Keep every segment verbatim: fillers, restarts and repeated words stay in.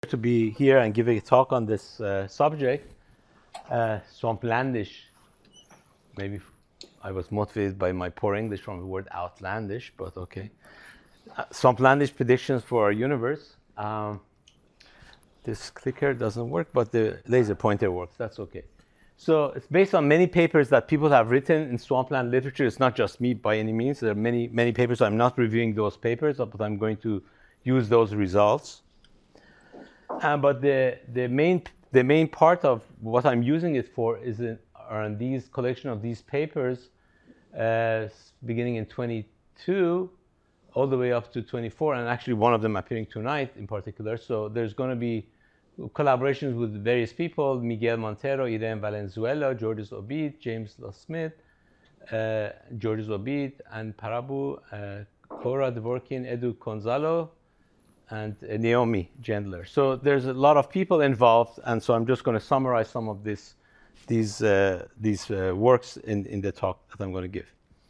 To be here and giving a talk on this uh, subject, uh, swamplandish. Maybe I was motivated by my poor English from the word outlandish, but okay. Uh, swamplandish predictions for our universe. Um, this clicker doesn't work, but the laser pointer works. That's okay. So it's based on many papers that people have written in swampland literature. It's not just me by any means. There are many, many papers. I'm not reviewing those papers, but I'm going to use those results. Uh, but the, the, main, the main part of what I'm using it for is in, are in these collection of these papers uh, beginning in twenty-two all the way up to twenty-four, and actually one of them appearing tonight in particular. So there's going to be collaborations with various people: Miguel Montero, Irene Valenzuela, Georges Obiit, James Law-Smith, uh, Georges Obiit, and Parabu, uh, Cora Dvorkin, Edu Gonzalo, and uh, Naomi Gendler. So there's a lot of people involved, and so I'm just going to summarize some of this, these, uh, these uh, works in, in the talk that I'm going to give.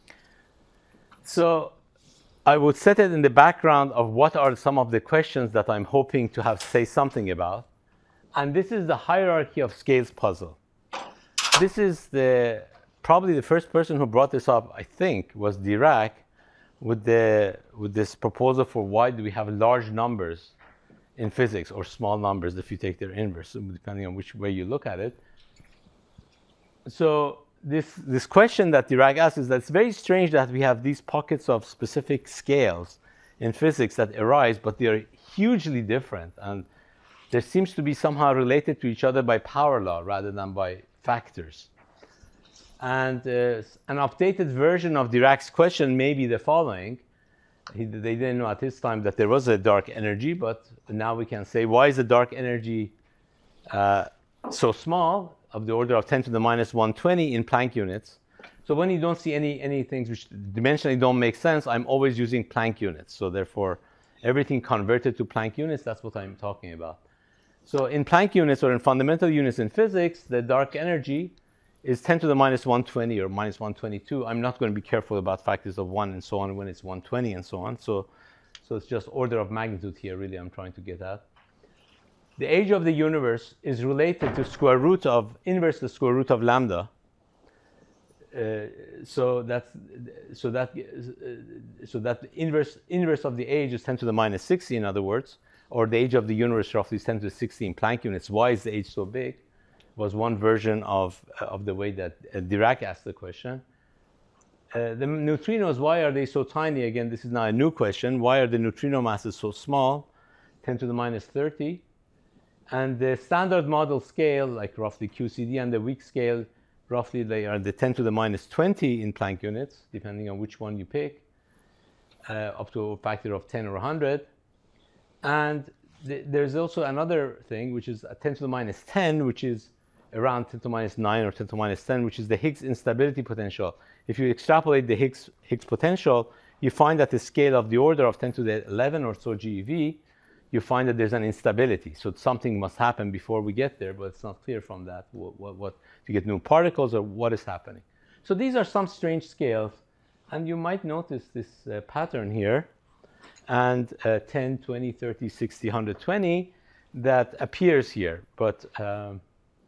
So I would set it in the background of what are some of the questions that I'm hoping to have say something about. And this is the hierarchy of scales puzzle. This is the, probably the first person who brought this up, I think, was Dirac, with, the, with this proposal for why do we have large numbers in physics, or small numbers if you take their inverse, depending on which way you look at it. So this, this question that Dirac asks is that it's very strange that we have these pockets of specific scales in physics that arise, but they are hugely different. And there seems to be somehow related to each other by power law rather than by factors. And uh, an updated version of Dirac's question may be the following. He, they didn't know at this time that there was a dark energy, but now we can say, why is the dark energy uh, so small, of the order of ten to the minus one hundred twenty in Planck units? So when you don't see any, any things which dimensionally don't make sense, I'm always using Planck units. So therefore, everything converted to Planck units, that's what I'm talking about. So in Planck units, or in fundamental units in physics, the dark energy is ten to the minus one hundred twenty or minus one hundred twenty-two. I'm not going to be careful about factors of one and so on when it's one hundred twenty and so on. So, so it's just order of magnitude here, really, I'm trying to get at. The age of the universe is related to square root of, inverse the square root of lambda. Uh, so that's, so that, uh, so that the inverse, inverse of the age is ten to the minus sixty, in other words, or the age of the universe roughly is ten to the sixteen Planck units. Why is the age so big? Was one version of, uh, of the way that uh, Dirac asked the question. Uh, the neutrinos, why are they so tiny? Again, this is now a new question. Why are the neutrino masses so small? ten to the minus thirty. And the standard model scale, like roughly Q C D, and the weak scale, roughly they are the ten to the minus twenty in Planck units, depending on which one you pick, uh, up to a factor of ten or one hundred. And th there's also another thing, which is a ten to the minus ten, which is around ten to the minus nine or ten to the minus ten, which is the Higgs instability potential. If you extrapolate the Higgs, Higgs potential, you find that the scale of the order of ten to the eleven or so GeV, you find that there's an instability. So something must happen before we get there, but it's not clear from that what, what, what to get new particles or what is happening. So these are some strange scales, and you might notice this uh, pattern here, and uh, ten, twenty, thirty, sixty, one hundred twenty that appears here. But um,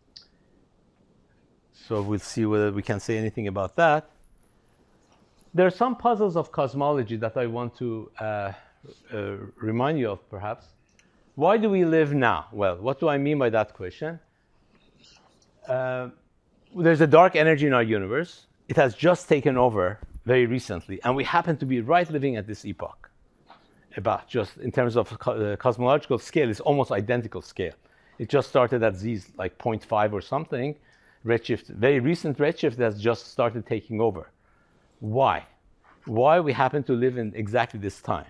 so we'll see whether we can say anything about that. There are some puzzles of cosmology that I want to uh, uh, remind you of, perhaps. Why do we live now? Well, what do I mean by that question? Uh, there's a dark energy in our universe. It has just taken over very recently, and we happen to be right living at this epoch. About just in terms of co uh, cosmological scale, it's almost identical scale. It just started at Z's like zero point five or something. Redshift, very recent redshift that's just started taking over. Why? Why we happen to live in exactly this time?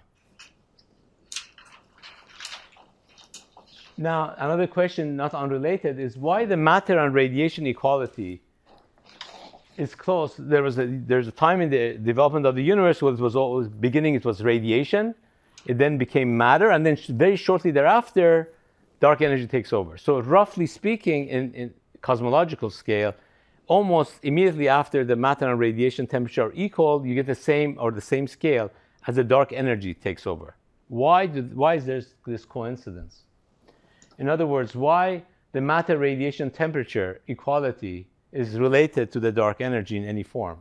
Now, another question, not unrelated, is why the matter and radiation equality is close. There was a, there's a time in the development of the universe where it was always beginning, it was radiation. It then became matter, and then very shortly thereafter, dark energy takes over. So roughly speaking, in, in cosmological scale, almost immediately after the matter and radiation temperature are equal, you get the same or the same scale as the dark energy takes over. Why, did, why is there this coincidence? In other words, why the matter radiation temperature equality is related to the dark energy in any form.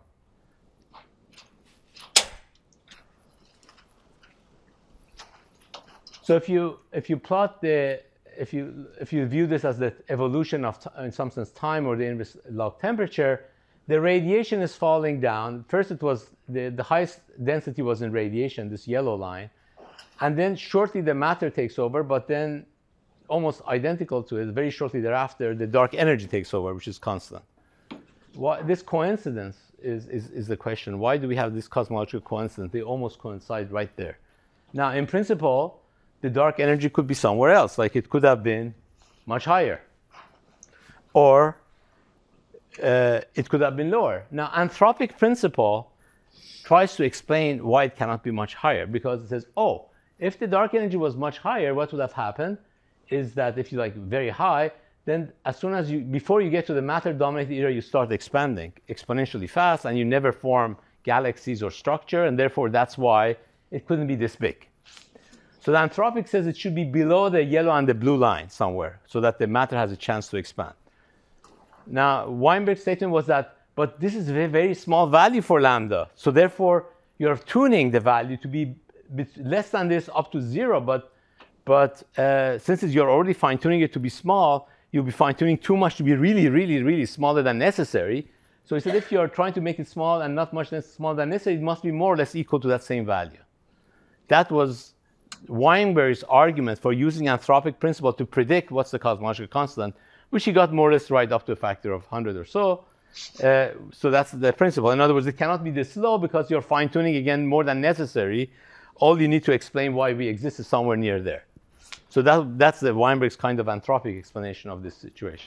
So if you if you plot the if you if you view this as the evolution of in some sense time or the inverse log temperature, the radiation is falling down. First, it was the the highest density was in radiation, this yellow line, and then shortly the matter takes over. But then, almost identical to it, very shortly thereafter, the dark energy takes over, which is constant. Why, this coincidence is, is is the question. Why do we have this cosmological coincidence? They almost coincide right there. Now, in principle, the dark energy could be somewhere else, like it could have been much higher, or uh, it could have been lower. Now, anthropic principle tries to explain why it cannot be much higher, because it says, oh, if the dark energy was much higher, what would have happened is that if you like very high, then as soon as you, before you get to the matter-dominated era, you start expanding exponentially fast, and you never form galaxies or structure, and therefore that's why it couldn't be this big. So the anthropic says it should be below the yellow and the blue line somewhere, so that the matter has a chance to expand. Now, Weinberg's statement was that, but this is a very, very small value for lambda, so therefore you're tuning the value to be less than this up to zero, but, but uh, since you're already fine-tuning it to be small, you'll be fine-tuning too much to be really, really, really smaller than necessary. So he said if you're trying to make it small and not much less small than necessary, it must be more or less equal to that same value. That was Weinberg's argument for using anthropic principle to predict what's the cosmological constant, which he got more or less right up to a factor of one hundred or so. Uh, so that's the principle. In other words, it cannot be this low because you're fine-tuning, again, more than necessary. All you need to explain why we exist is somewhere near there. So that, that's the Weinberg's kind of anthropic explanation of this situation.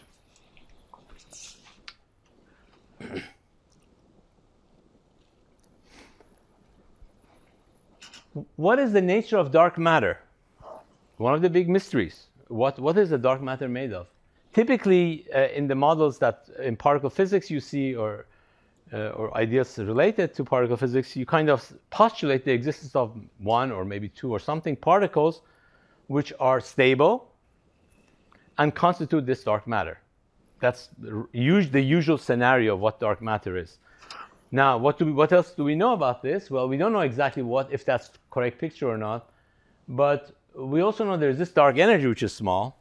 What is the nature of dark matter? One of the big mysteries. What, what is the dark matter made of? Typically, uh, in the models that in particle physics you see, or, uh, or ideas related to particle physics, you kind of postulate the existence of one or maybe two or something particles which are stable and constitute this dark matter. That's the usual scenario of what dark matter is. Now, what, do we, what else do we know about this? Well, we don't know exactly what, if that's the correct picture or not. But we also know there's this dark energy, which is small.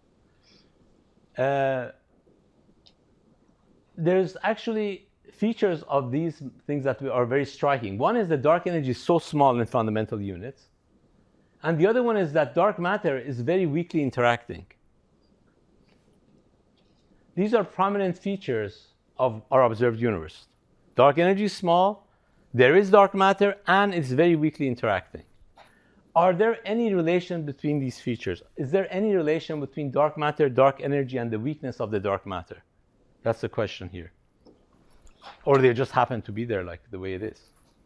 Uh, there's actually features of these things that are very striking. One is that dark energy is so small in fundamental units. And the other one is that dark matter is very weakly interacting. These are prominent features of our observed universe. Dark energy is small, there is dark matter, and it's very weakly interacting. Are there any relation between these features? Is there any relation between dark matter, dark energy, and the weakness of the dark matter? That's the question here. Or they just happen to be there like the way it is.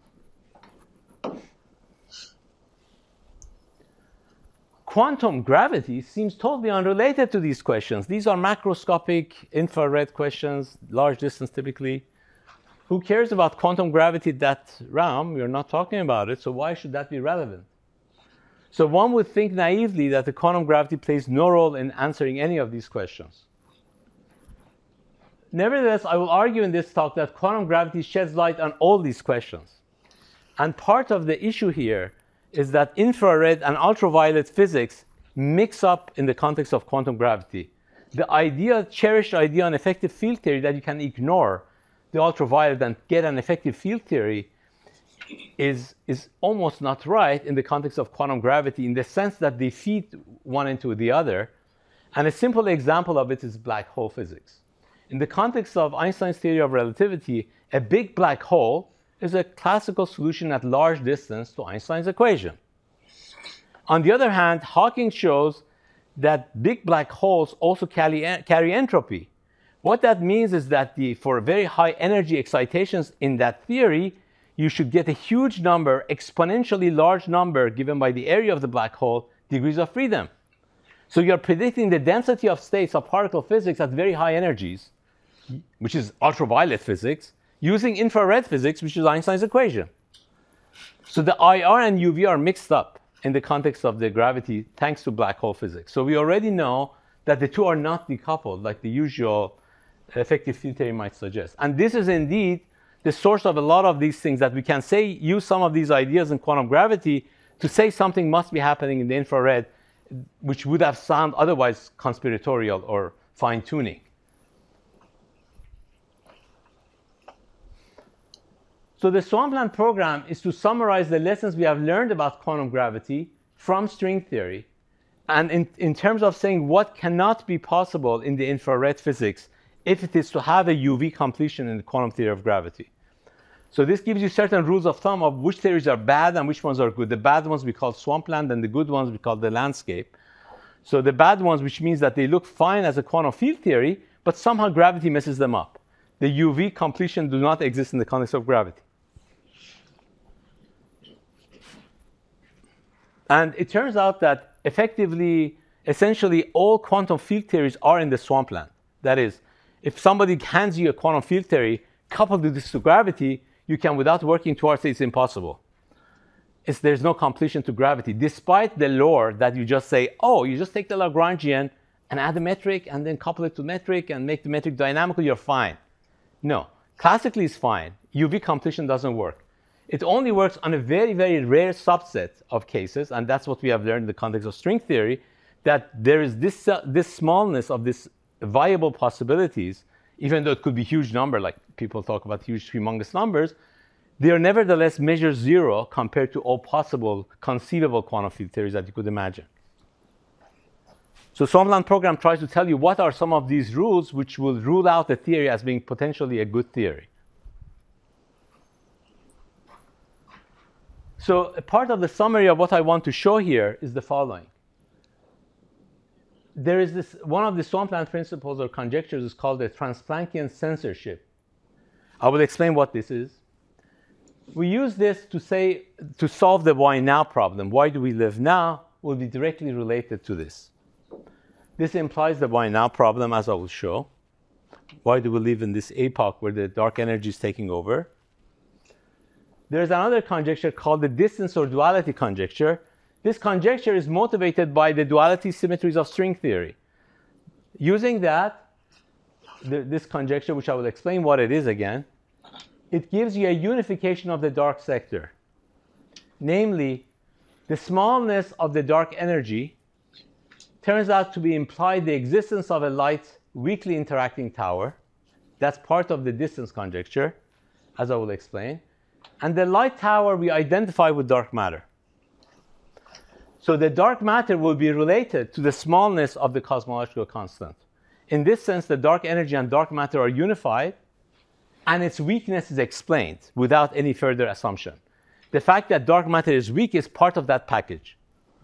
Quantum gravity seems totally unrelated to these questions. These are macroscopic, infrared questions, large distance typically. Who cares about quantum gravity in that realm? We're not talking about it, so why should that be relevant? So one would think naively that the quantum gravity plays no role in answering any of these questions. Nevertheless, I will argue in this talk that quantum gravity sheds light on all these questions. And part of the issue here is that infrared and ultraviolet physics mix up in the context of quantum gravity. The idea, cherished idea on effective field theory that you can ignore the ultraviolet and get an effective field theory is, is almost not right in the context of quantum gravity, in the sense that they feed one into the other. And a simple example of it is black hole physics. In the context of Einstein's theory of relativity, a big black hole is a classical solution at large distance to Einstein's equation. On the other hand, Hawking shows that big black holes also carry, carry entropy. What that means is that the, for very high energy excitations in that theory, you should get a huge number, exponentially large number, given by the area of the black hole, degrees of freedom. So you're predicting the density of states of particle physics at very high energies, which is ultraviolet physics, using infrared physics, which is Einstein's equation. So the I R and U V are mixed up. in the context of the gravity thanks to black hole physics. So we already know that the two are not decoupled like the usual effective field theory might suggest. And this is indeed the source of a lot of these things that we can say, use some of these ideas in quantum gravity to say something must be happening in the infrared, which would have sounded otherwise conspiratorial or fine-tuning. So the Swampland program is to summarize the lessons we have learned about quantum gravity from string theory, and in, in terms of saying what cannot be possible in the infrared physics if it is to have a U V completion in the quantum theory of gravity. So this gives you certain rules of thumb of which theories are bad and which ones are good. The bad ones we call swampland, and the good ones we call the landscape. So the bad ones, which means that they look fine as a quantum field theory, but somehow gravity messes them up. The U V completion do not exist in the context of gravity. And it turns out that effectively, essentially, all quantum field theories are in the swampland. That is, if somebody hands you a quantum field theory, coupled with this to gravity, you can, without working towards it, it's impossible. It's, there's no completion to gravity, despite the lore that you just say, oh, you just take the Lagrangian and add a metric and then couple it to metric and make the metric dynamical, you're fine. No, classically it's fine. U V completion doesn't work. It only works on a very, very rare subset of cases, and that's what we have learned in the context of string theory, that there is this, uh, this smallness of this viable possibilities, even though it could be huge number, like people talk about huge, humongous numbers, they are nevertheless measure zero compared to all possible, conceivable quantum field theories that you could imagine. So Swampland program tries to tell you what are some of these rules which will rule out the theory as being potentially a good theory. So a part of the summary of what I want to show here is the following. There is this, one of the Swampland principles or conjectures is called the Transplanckian censorship. I will explain what this is. We use this to say, to solve the why now problem. Why do we live now will be directly related to this. This implies the why now problem, as I will show. Why do we live in this epoch where the dark energy is taking over? There's another conjecture called the distance or duality conjecture. This conjecture is motivated by the duality symmetries of string theory. Using that, the, this conjecture, which I will explain what it is again, it gives you a unification of the dark sector. Namely, the smallness of the dark energy turns out to be implied the existence of a light weakly interacting tower. That's part of the distance conjecture, as I will explain. And the light tower we identify with dark matter. So the dark matter will be related to the smallness of the cosmological constant. In this sense, the dark energy and dark matter are unified, and its weakness is explained without any further assumption. The fact that dark matter is weak is part of that package.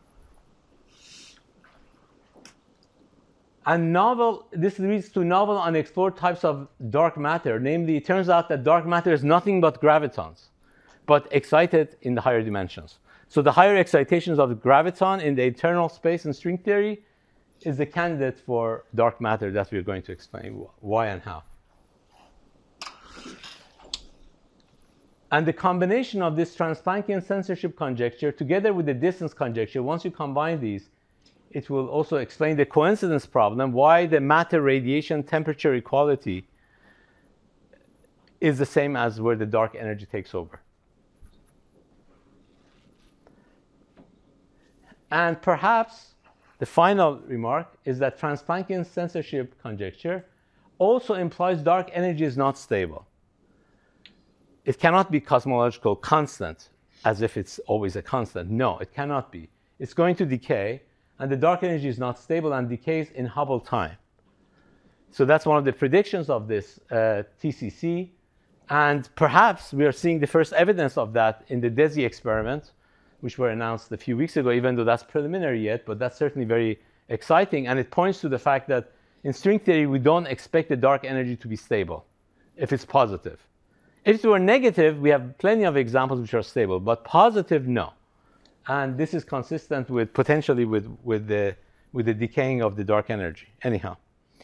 And novel, this leads to novel unexplored types of dark matter. Namely, it turns out that dark matter is nothing but gravitons, but excited in the higher dimensions. So the higher excitations of the graviton in the eternal space in string theory is the candidate for dark matter that we're going to explain why and how. And the combination of this Transplanckian censorship conjecture together with the distance conjecture, once you combine these, it will also explain the coincidence problem, why the matter radiation temperature equality is the same as where the dark energy takes over. And perhaps the final remark is that Transplanckian censorship conjecture also implies dark energy is not stable. It cannot be cosmological constant, as if it's always a constant. No, it cannot be. It's going to decay, and the dark energy is not stable and decays in Hubble time. So that's one of the predictions of this uh, T C C. And perhaps we are seeing the first evidence of that in the DESI experiment, which were announced a few weeks ago, even though that's preliminary yet, but that's certainly very exciting. And it points to the fact that in string theory, we don't expect the dark energy to be stable if it's positive. If it were negative, we have plenty of examples which are stable, but positive, no. And this is consistent with potentially with, with, the, with the decaying of the dark energy. Anyhow.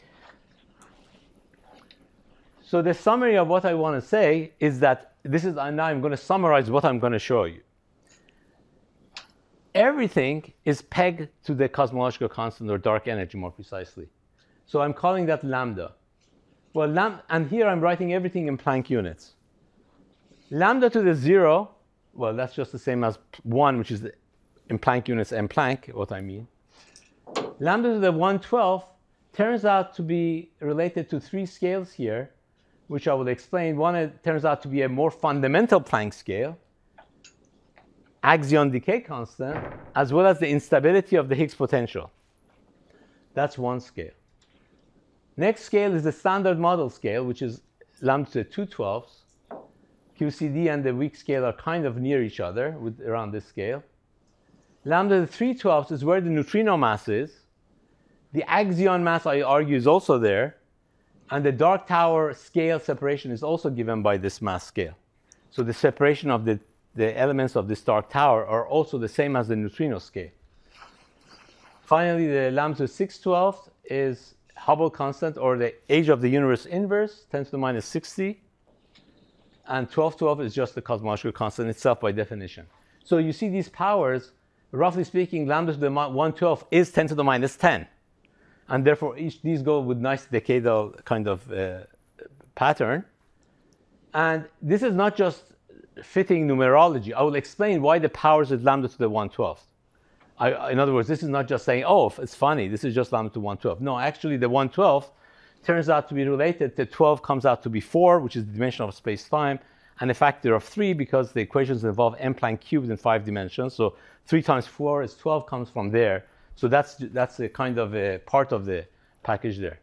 So the summary of what I want to say is that this is, now I'm going to summarize what I'm going to show you. everything is pegged to the cosmological constant, or dark energy more precisely. So I'm calling that lambda. Well, lam and here I'm writing everything in Planck units. Lambda to the zero, well, that's just the same as one, which is the, in Planck units and Planck, what I mean. Lambda to the one twelfth turns out to be related to three scales here, which I will explain. One, it turns out to be a more fundamental Planck scale, axion decay constant, as well as the instability of the Higgs potential. That's one scale. Next scale is the standard model scale, which is lambda to the two twelfths. Q C D and the weak scale are kind of near each other with around this scale. Lambda to the three twelfths is where the neutrino mass is. The axion mass, I argue, is also there. And the dark tower scale separation is also given by this mass scale. So the separation of the, the elements of this dark tower are also the same as the neutrino scale. Finally, the lambda to the six twelfths is Hubble constant, or the age of the universe inverse, ten to the minus sixty. And twelve twelve is just the cosmological constant itself by definition. So you see these powers, roughly speaking, lambda to the one twelfth is ten to the minus ten. And therefore, each these go with nice decadal kind of uh, pattern. And this is not just fitting numerology. I will explain why the powers is lambda to the one twelfth. I, in other words, this is not just saying, oh, it's funny, this is just lambda to one twelfth. No, actually, the one twelfth turns out to be related. The twelve comes out to be four, which is the dimension of space-time, and a factor of three because the equations involve m Planck cubed in five dimensions. So three times four is twelve, comes from there. So that's, that's a kind of a part of the package there.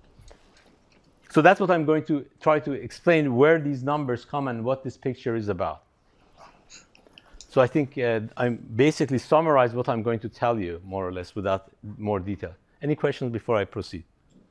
So that's what I'm going to try to explain, where these numbers come and what this picture is about. So I think uh, I'm basically summarized what I'm going to tell you, more or less, without more detail. Any questions before I proceed?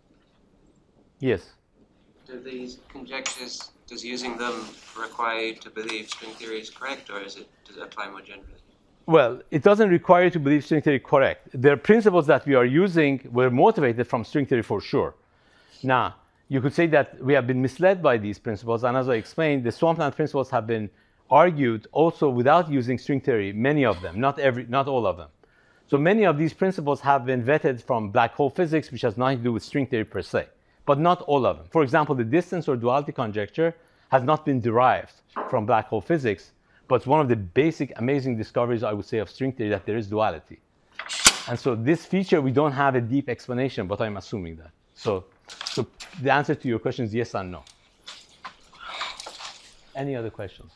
Yes? Do these conjectures, does using them require you to believe string theory is correct, or is it, does it apply more generally? Well, it doesn't require you to believe string theory correct. The principles that we are using were motivated from string theory for sure. Now, you could say that we have been misled by these principles, and as I explained, the swampland principles have been argued also without using string theory, many of them, not every, not all of them. So many of these principles have been vetted from black hole physics, which has nothing to do with string theory per se, but not all of them. For example, the distance or duality conjecture has not been derived from black hole physics, but it's one of the basic, amazing discoveries, I would say, of string theory, that there is duality. And so this feature, we don't have a deep explanation, but I'm assuming that. So, so the answer to your question is yes and no. Any other questions?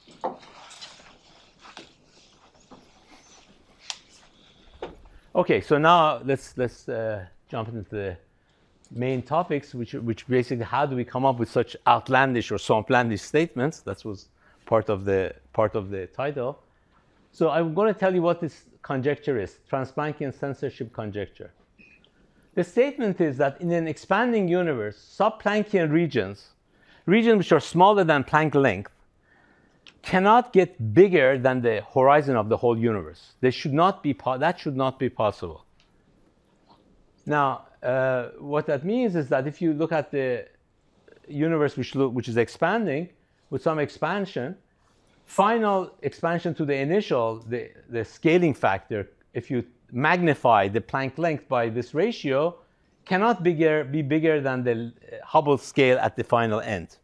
Okay, so now let's let's uh, jump into the main topics, which which basically, how do we come up with such outlandish or swamplandish statements? That was part of the part of the title. So I'm going to tell you what this conjecture is: Transplanckian censorship conjecture. The statement is that in an expanding universe, subplanckian regions, regions which are smaller than Planck length, cannot get bigger than the horizon of the whole universe. They should not be that should not be possible. Now, uh, what that means is that if you look at the universe which, look, which is expanding with some expansion, final expansion to the initial, the, the scaling factor, if you magnify the Planck length by this ratio, cannot bigger, be bigger than the Hubble scale at the final end.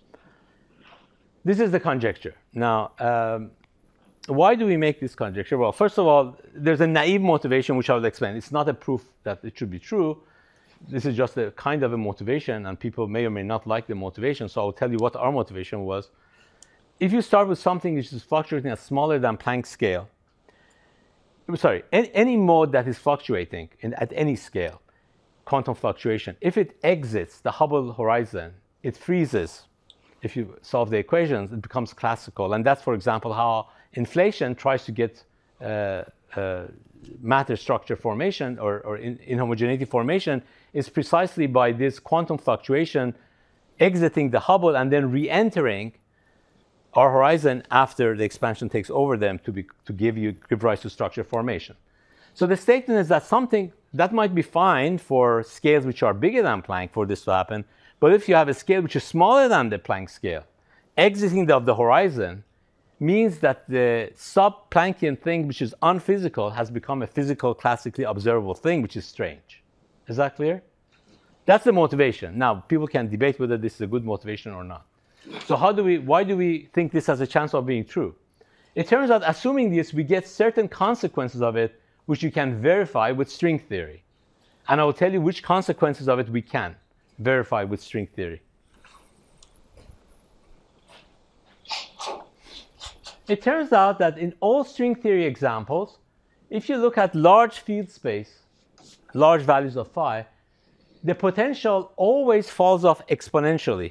This is the conjecture. Now, um, why do we make this conjecture? Well, first of all, there's a naive motivation, which I will explain. It's not a proof that it should be true. This is just a kind of a motivation, and people may or may not like the motivation. So I'll tell you what our motivation was. If you start with something which is fluctuating at smaller than Planck scale, sorry, any, any mode that is fluctuating in, at any scale, quantum fluctuation, if it exits the Hubble horizon, it freezes. If you solve the equations, it becomes classical. And that's, for example, how inflation tries to get uh, uh, matter structure formation or, or in, inhomogeneity formation, is precisely by this quantum fluctuation exiting the Hubble and then re-entering our horizon after the expansion takes over them to, be, to give you give rise to structure formation. So the statement is that something that might be fine for scales which are bigger than Planck for this to happen. But if you have a scale which is smaller than the Planck scale, exiting the, of the horizon, means that the sub-Planckian thing, which is unphysical, has become a physical, classically observable thing, which is strange. Is that clear? That's the motivation. Now, people can debate whether this is a good motivation or not. So how do we, why do we think this has a chance of being true? It turns out, assuming this, we get certain consequences of it, which you can verify with string theory. And I will tell you which consequences of it we can verify with string theory. It turns out that in all string theory examples, if you look at large field space, large values of phi, the potential always falls off exponentially.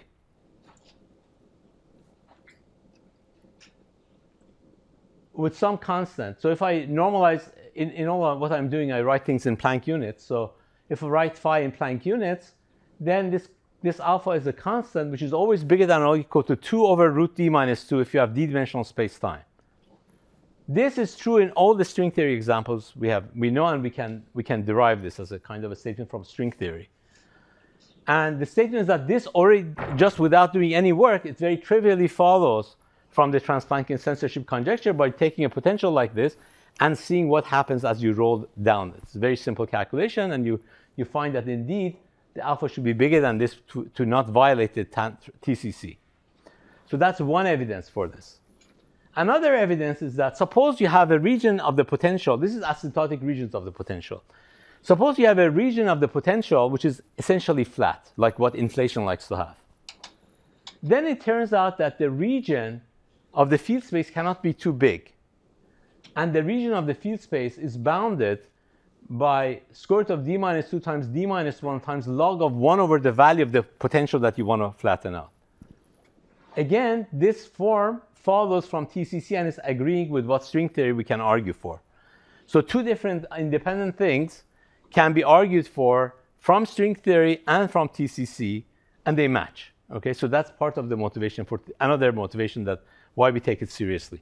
With some constant. So if I normalize, in, in all what I'm doing, I write things in Planck units. So if I write phi in Planck units, then this, this alpha is a constant, which is always bigger than or equal to two over root d minus two if you have d-dimensional space-time. This is true in all the string theory examples we have. We know, and we can, we can derive this as a kind of a statement from string theory. And the statement is that this already, just without doing any work, it very trivially follows from the Trans-Planckian censorship conjecture by taking a potential like this and seeing what happens as you roll down. It's a very simple calculation, and you, you find that indeed the alpha should be bigger than this to, to not violate the T C C. So that's one evidence for this. Another evidence is that suppose you have a region of the potential. This is asymptotic regions of the potential. Suppose you have a region of the potential which is essentially flat, like what inflation likes to have. Then it turns out that the region of the field space cannot be too big. And the region of the field space is bounded by square root of d minus two times d minus one times log of one over the value of the potential that you want to flatten out. Again, this form follows from T C C and is agreeing with what string theory we can argue for. So two different independent things can be argued for from string theory and from T C C, and they match. Okay, so that's part of the motivation for another motivation that why we take it seriously.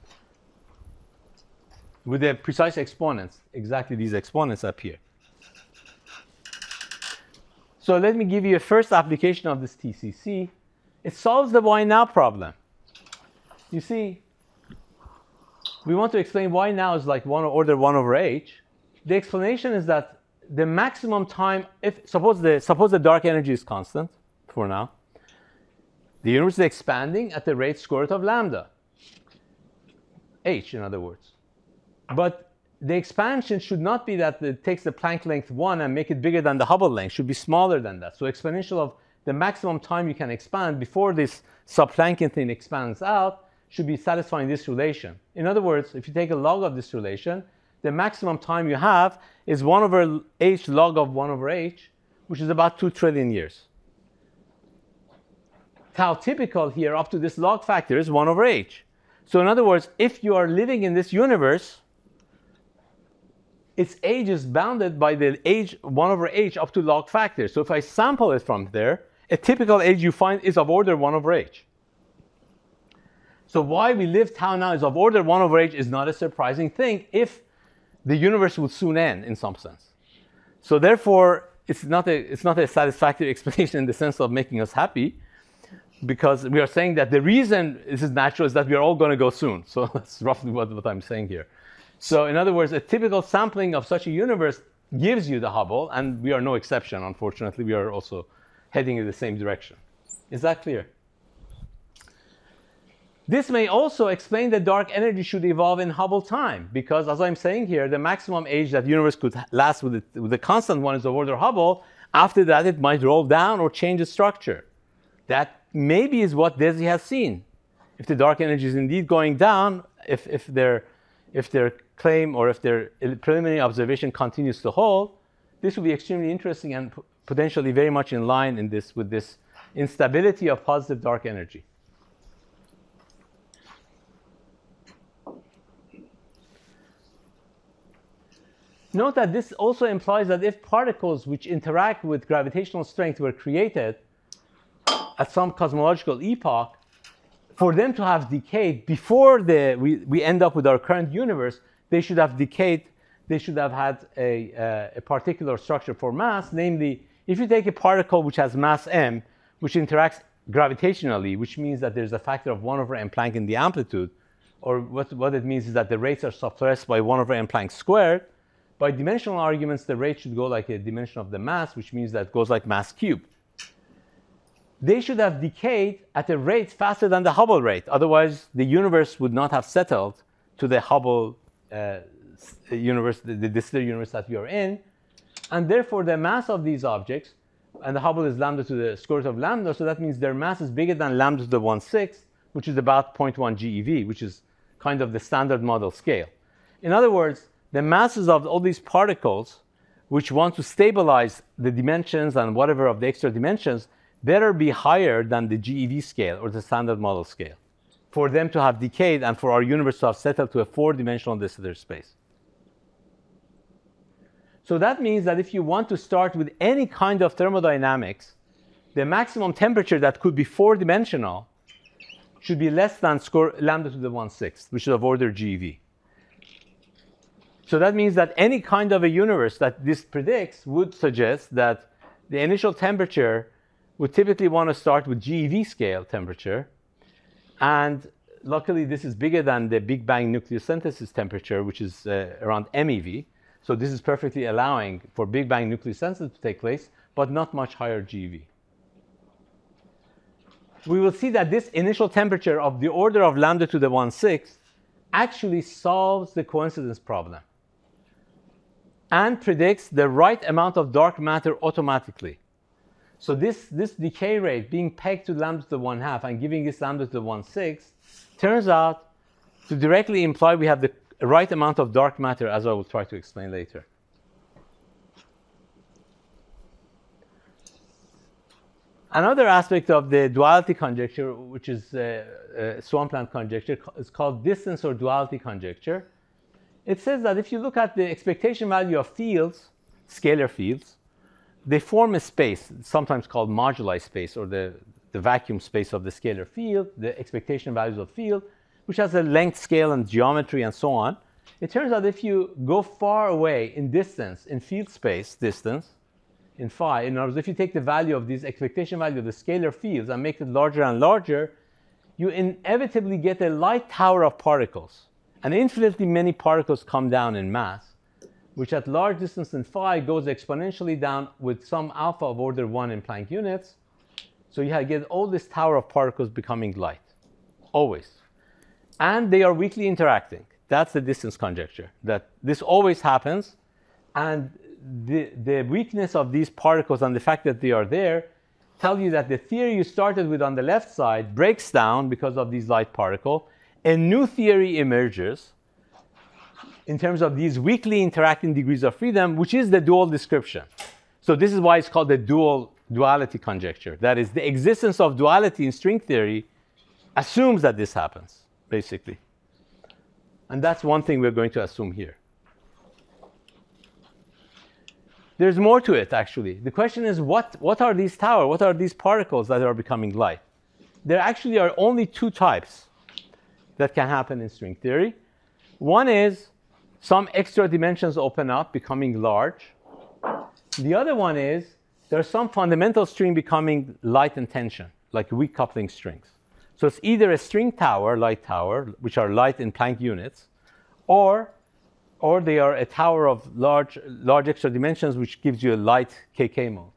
With the precise exponents, exactly these exponents up here. So let me give you a first application of this T C C. It solves the why now problem. You see, we want to explain why now is like one order one over h. The explanation is that the maximum time, if suppose the suppose the dark energy is constant for now, the universe is expanding at the rate square root of lambda, h in other words. But the expansion should not be that it takes the Planck length one and make it bigger than the Hubble length. It should be smaller than that. So exponential of the maximum time you can expand before this sub-Planckian thing expands out should be satisfying this relation. In other words, if you take a log of this relation, the maximum time you have is one over h log of one over h, which is about two trillion years. Tau typical here up to this log factor is one over h. So in other words, if you are living in this universe, its age is bounded by the age one over h up to log factor. So if I sample it from there, a typical age you find is of order one over h. So why we live tau now is of order one over h is not a surprising thing if the universe would soon end in some sense. So therefore, it's not a, it's not a satisfactory explanation in the sense of making us happy, because we are saying that the reason this is natural is that we are all going to go soon. So that's roughly what, what I'm saying here. So in other words, a typical sampling of such a universe gives you the Hubble, and we are no exception, unfortunately. We are also heading in the same direction. Is that clear? This may also explain that dark energy should evolve in Hubble time, because as I'm saying here, the maximum age that the universe could last with the, with the constant one is of order Hubble. After that, it might roll down or change its structure. That maybe is what DESY has seen. If the dark energy is indeed going down, if, if, their, if their claim or if their preliminary observation continues to hold, this will be extremely interesting and potentially very much in line in this, with this instability of positive dark energy. Note that this also implies that if particles which interact with gravitational strength were created at some cosmological epoch, for them to have decayed before the, we, we end up with our current universe, they should have decayed, they should have had a, uh, a particular structure for mass. Namely, if you take a particle which has mass m, which interacts gravitationally, which means that there's a factor of one over m Planck in the amplitude, or what, what it means is that the rates are suppressed by one over n Planck squared. By dimensional arguments, the rate should go like a dimension of the mass, which means that it goes like mass cubed. They should have decayed at a rate faster than the Hubble rate. Otherwise, the universe would not have settled to the Hubble uh, universe, the, the de Sitter universe that we are in. And therefore, the mass of these objects, and the Hubble is lambda to the square root of lambda, so that means their mass is bigger than lambda to the one-sixth, which is about zero point one GeV, which is kind of the standard model scale. In other words, the masses of all these particles, which want to stabilize the dimensions and whatever of the extra dimensions, better be higher than the GeV scale or the standard model scale for them to have decayed and for our universe to have settled to a four-dimensional de Sitter space. So that means that if you want to start with any kind of thermodynamics, the maximum temperature that could be four-dimensional should be less than square lambda to the one-sixth, which is of order GeV. So that means that any kind of a universe that this predicts would suggest that the initial temperature would typically want to start with GeV scale temperature. And luckily, this is bigger than the Big Bang nucleosynthesis temperature, which is uh, around MeV. So this is perfectly allowing for Big Bang nucleosynthesis to take place, but not much higher GeV. We will see that this initial temperature of the order of lambda to the one-sixth actually solves the coincidence problem and predicts the right amount of dark matter automatically. So this, this decay rate being pegged to lambda to the one-half and giving this lambda to the one-sixth turns out to directly imply we have the right amount of dark matter, as I will try to explain later. Another aspect of the duality conjecture, which is uh, uh, Swampland conjecture, is called distance or duality conjecture. It says that if you look at the expectation value of fields, scalar fields, they form a space, sometimes called moduli space, or the, the vacuum space of the scalar field, the expectation values of field, which has a length scale and geometry and so on. It turns out if you go far away in distance, in field space distance, in phi, in other words, if you take the value of these expectation value of the scalar fields and make it larger and larger, you inevitably get a light tower of particles. And infinitely many particles come down in mass, which at large distance in phi goes exponentially down with some alpha of order one in Planck units. So you get all this tower of particles becoming light, always. And they are weakly interacting. That's the distance conjecture, that this always happens. And the, the weakness of these particles and the fact that they are there tell you that the theory you started with on the left side breaks down because of these light particles. A new theory emerges in terms of these weakly interacting degrees of freedom, which is the dual description. So this is why it's called the dual duality conjecture. That is, the existence of duality in string theory assumes that this happens, basically. And that's one thing we're going to assume here. There's more to it, actually. The question is, what, what are these towers? What are these particles that are becoming light? There actually are only two types that can happen in string theory. One is some extra dimensions open up, becoming large. The other one is there's some fundamental string becoming light in tension, like weak coupling strings. So it's either a string tower, light tower, which are light in Planck units, or or they are a tower of large, large extra dimensions, which gives you a light K K modes.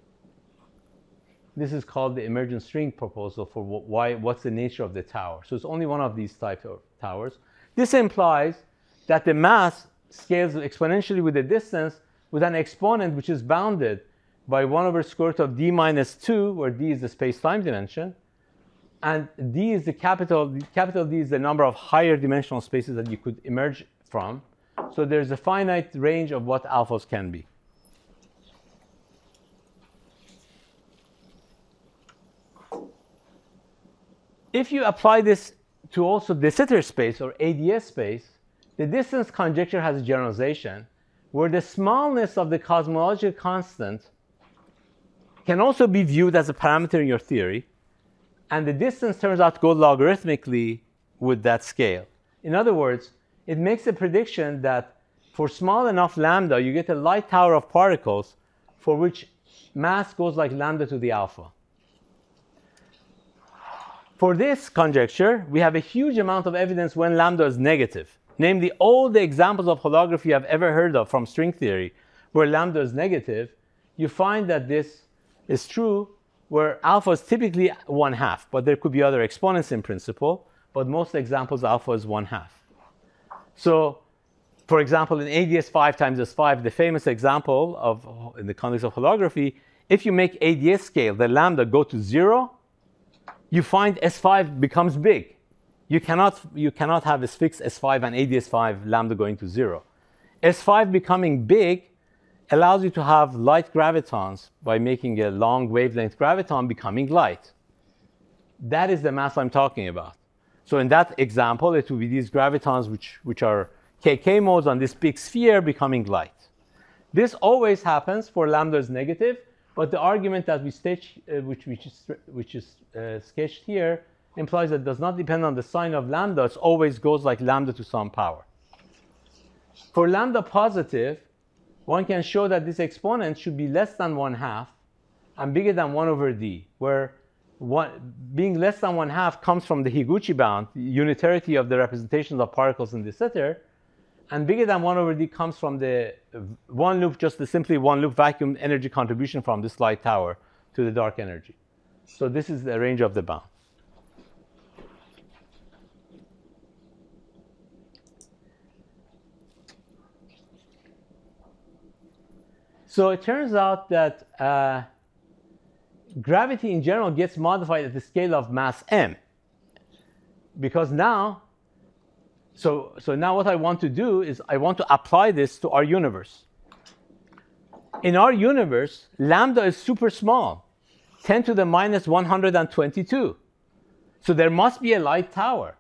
This is called the emergent string proposal for why, what's the nature of the tower. So it's only one of these types of towers. This implies that the mass scales exponentially with the distance with an exponent which is bounded by one over square root of d minus two, where d is the space-time dimension, and d is the capital, capital D is the number of higher dimensional spaces that you could emerge from. So there's a finite range of what alphas can be. If you apply this to also de Sitter space or A D S space, the distance conjecture has a generalization where the smallness of the cosmological constant can also be viewed as a parameter in your theory, and the distance turns out to go logarithmically with that scale. In other words, it makes a prediction that for small enough lambda, you get a light tower of particles for which mass goes like lambda to the alpha. For this conjecture, we have a huge amount of evidence when lambda is negative. Namely, all the examples of holography you have ever heard of from string theory, where lambda is negative, you find that this is true where alpha is typically one half, but there could be other exponents in principle, but most examples alpha is one half. So, for example, in A D S five times S five, the famous example of, in the context of holography, if you make A D S scale, the lambda go to zero, you find S five becomes big. You cannot, you cannot have this fixed S five and A D S five lambda going to zero. S five becoming big allows you to have light gravitons by making a long wavelength graviton becoming light. That is the mass I'm talking about. So in that example, it will be these gravitons which, which are K K modes on this big sphere becoming light. This always happens for lambda is negative, but the argument that we stage, uh, which, which is, which is uh, sketched here implies that it does not depend on the sign of lambda. It always goes like lambda to some power. For lambda positive, one can show that this exponent should be less than one half and bigger than one over d, where one, being less than one half comes from the Higuchi bound, the unitarity of the representations of particles in this ether, and bigger than one over d comes from the one loop, just the simply one loop vacuum energy contribution from this light tower to the dark energy. So this is the range of the bound. So it turns out that uh, gravity in general gets modified at the scale of mass m. Because now, so, so now what I want to do is I want to apply this to our universe. In our universe, lambda is super small, ten to the minus one hundred twenty-two. So there must be a light tower.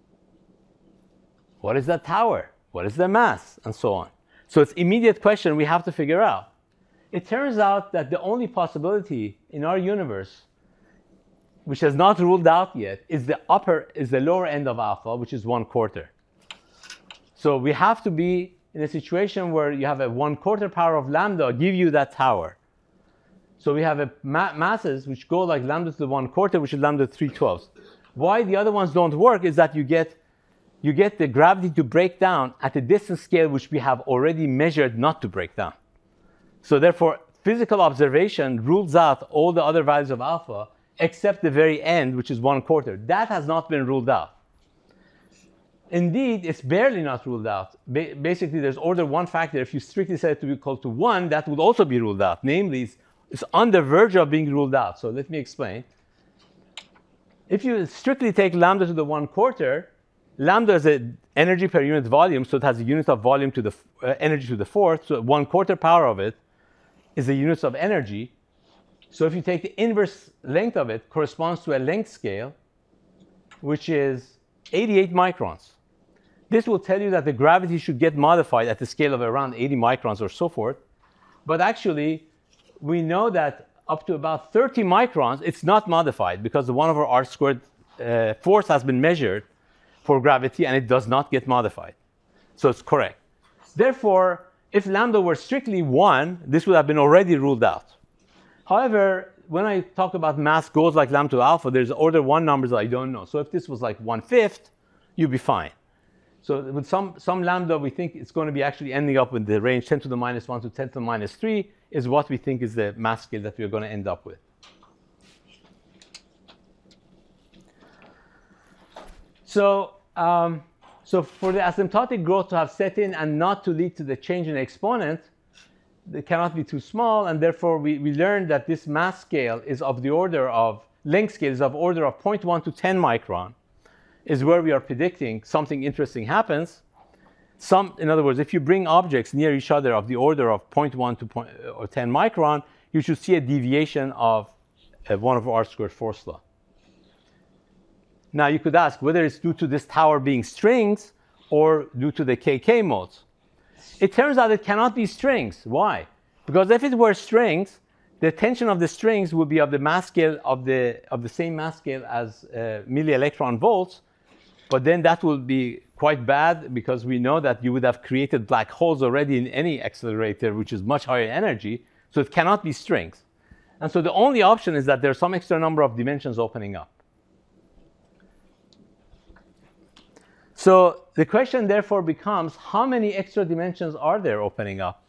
What is that tower? What is the mass? And so on. So it's an immediate question we have to figure out. It turns out that the only possibility in our universe, which has not ruled out yet, is the upper, is the lower end of alpha, which is one quarter. So we have to be in a situation where you have a one quarter power of lambda give you that tower. So we have a ma masses which go like lambda to the one quarter, which is lambda three twelfths. Why the other ones don't work is that you get, you get the gravity to break down at a distance scale which we have already measured not to break down. So therefore, physical observation rules out all the other values of alpha except the very end, which is one quarter. That has not been ruled out. Indeed, it's barely not ruled out. Ba basically, there's order one factor. If you strictly set it to be equal to one, that would also be ruled out. Namely, it's, it's on the verge of being ruled out. So let me explain. If you strictly take lambda to the one quarter, lambda is an energy per unit volume, so it has a unit of volume to the uh, energy to the fourth. So one quarter power of it is the units of energy. So if you take the inverse length of it, corresponds to a length scale, which is eighty-eight microns. This will tell you that the gravity should get modified at the scale of around eighty microns or so forth. But actually, we know that up to about thirty microns, it's not modified because the one over r squared uh, force has been measured for gravity and it does not get modified. So it's correct. Therefore, if lambda were strictly one, this would have been already ruled out. However, when I talk about mass goes like lambda to alpha, there's order one numbers that I don't know. So if this was like one fifth, you'd be fine. So with some, some lambda, we think it's going to be actually ending up with the range ten to the minus one to ten to the minus three is what we think is the mass scale that we're going to end up with. So, um, so for the asymptotic growth to have set in and not to lead to the change in exponent, it cannot be too small, and therefore we, we learned that this mass scale is of the order of, length scale is of order of zero point one to ten micron, is where we are predicting something interesting happens. Some, in other words, if you bring objects near each other of the order of zero point one to point, or ten micron, you should see a deviation of uh, one over r squared force law. Now you could ask whether it's due to this tower being strings or due to the K K modes. It turns out it cannot be strings. Why? Because if it were strings, the tension of the strings would be of the mass scale of the, of the same mass scale as uh, milli-electron volts. But then that would be quite bad because we know that you would have created black holes already in any accelerator, which is much higher energy. So it cannot be strings. And so the only option is that there's some extra number of dimensions opening up. So the question therefore becomes, how many extra dimensions are there opening up?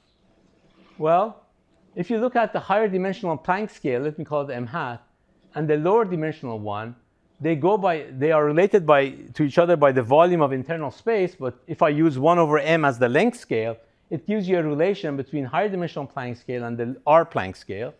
Well, if you look at the higher dimensional Planck scale, let me call it m hat, and the lower dimensional one, they go by, they are related by, to each other by the volume of internal space, but if I use one over m as the length scale, it gives you a relation between higher dimensional Planck scale and the R Planck scale.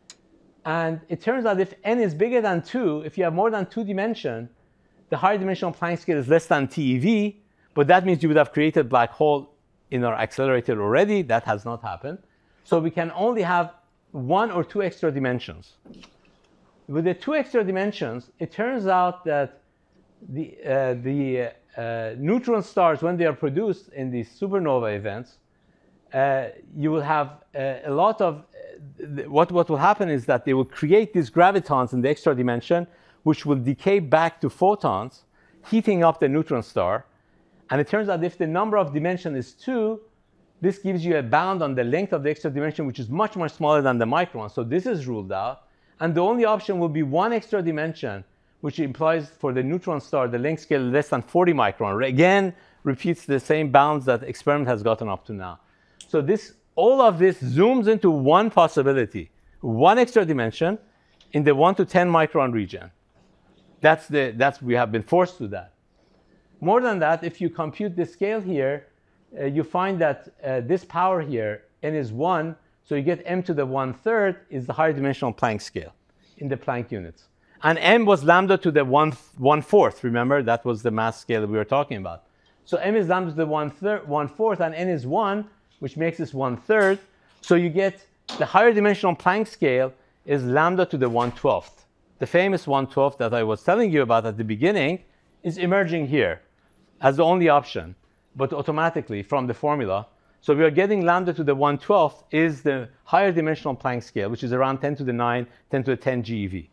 And it turns out if n is bigger than two, if you have more than two dimension, the higher dimensional Planck scale is less than T E V, but that means you would have created black hole in our accelerator already. That has not happened. So we can only have one or two extra dimensions. With the two extra dimensions, it turns out that the, uh, the uh, neutron stars, when they are produced in these supernova events, uh, you will have uh, a lot of, uh, what, what will happen is that they will create these gravitons in the extra dimension, which will decay back to photons, heating up the neutron star. And it turns out if the number of dimension is two, this gives you a bound on the length of the extra dimension, which is much, much smaller than the micron. So this is ruled out. And the only option will be one extra dimension, which implies for the neutron star, the length scale less than forty micron. Again, repeats the same bounds that the experiment has gotten up to now. So this, all of this zooms into one possibility, one extra dimension in the one to ten micron region. That's, the, that's we have been forced to that. More than that, if you compute the scale here, uh, you find that uh, this power here, n is one, so you get m to the one-third is the higher dimensional Planck scale in the Planck units. And m was lambda to the one, one-fourth. Remember, that was the mass scale that we were talking about. So m is lambda to the one-third, one-fourth, and n is one, which makes this one-third. So you get the higher dimensional Planck scale is lambda to the one-twelfth. The famous one-twelfth that I was telling you about at the beginning is emerging here as the only option, but automatically from the formula. So we are getting lambda to the one-twelfth is the higher dimensional Planck scale, which is around ten to the nine, ten to the ten GeV.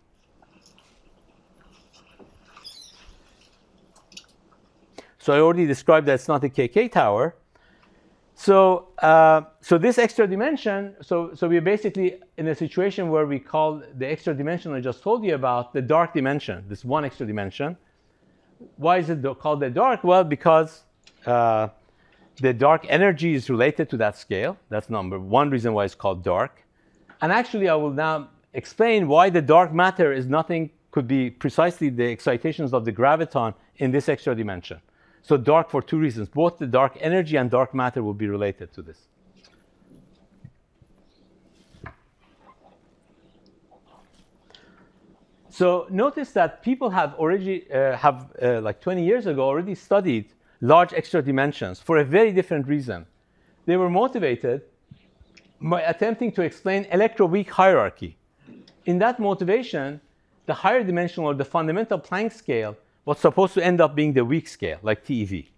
So I already described that it's not a K K tower. So, uh, so this extra dimension, so, so we're basically in a situation where we call the extra dimension I just told you about the dark dimension, this one extra dimension. Why is it called the dark? Well, because uh, the dark energy is related to that scale. That's number one reason why it's called dark. And actually, I will now explain why the dark matter is nothing, could be precisely the excitations of the graviton in this extra dimension. So dark for two reasons. Both the dark energy and dark matter will be related to this. So notice that people have already, uh, have uh, like twenty years ago, already studied large extra dimensions for a very different reason. They were motivated by attempting to explain electroweak hierarchy. In that motivation, the higher dimensional or the fundamental Planck scale was supposed to end up being the weak scale, like T E V.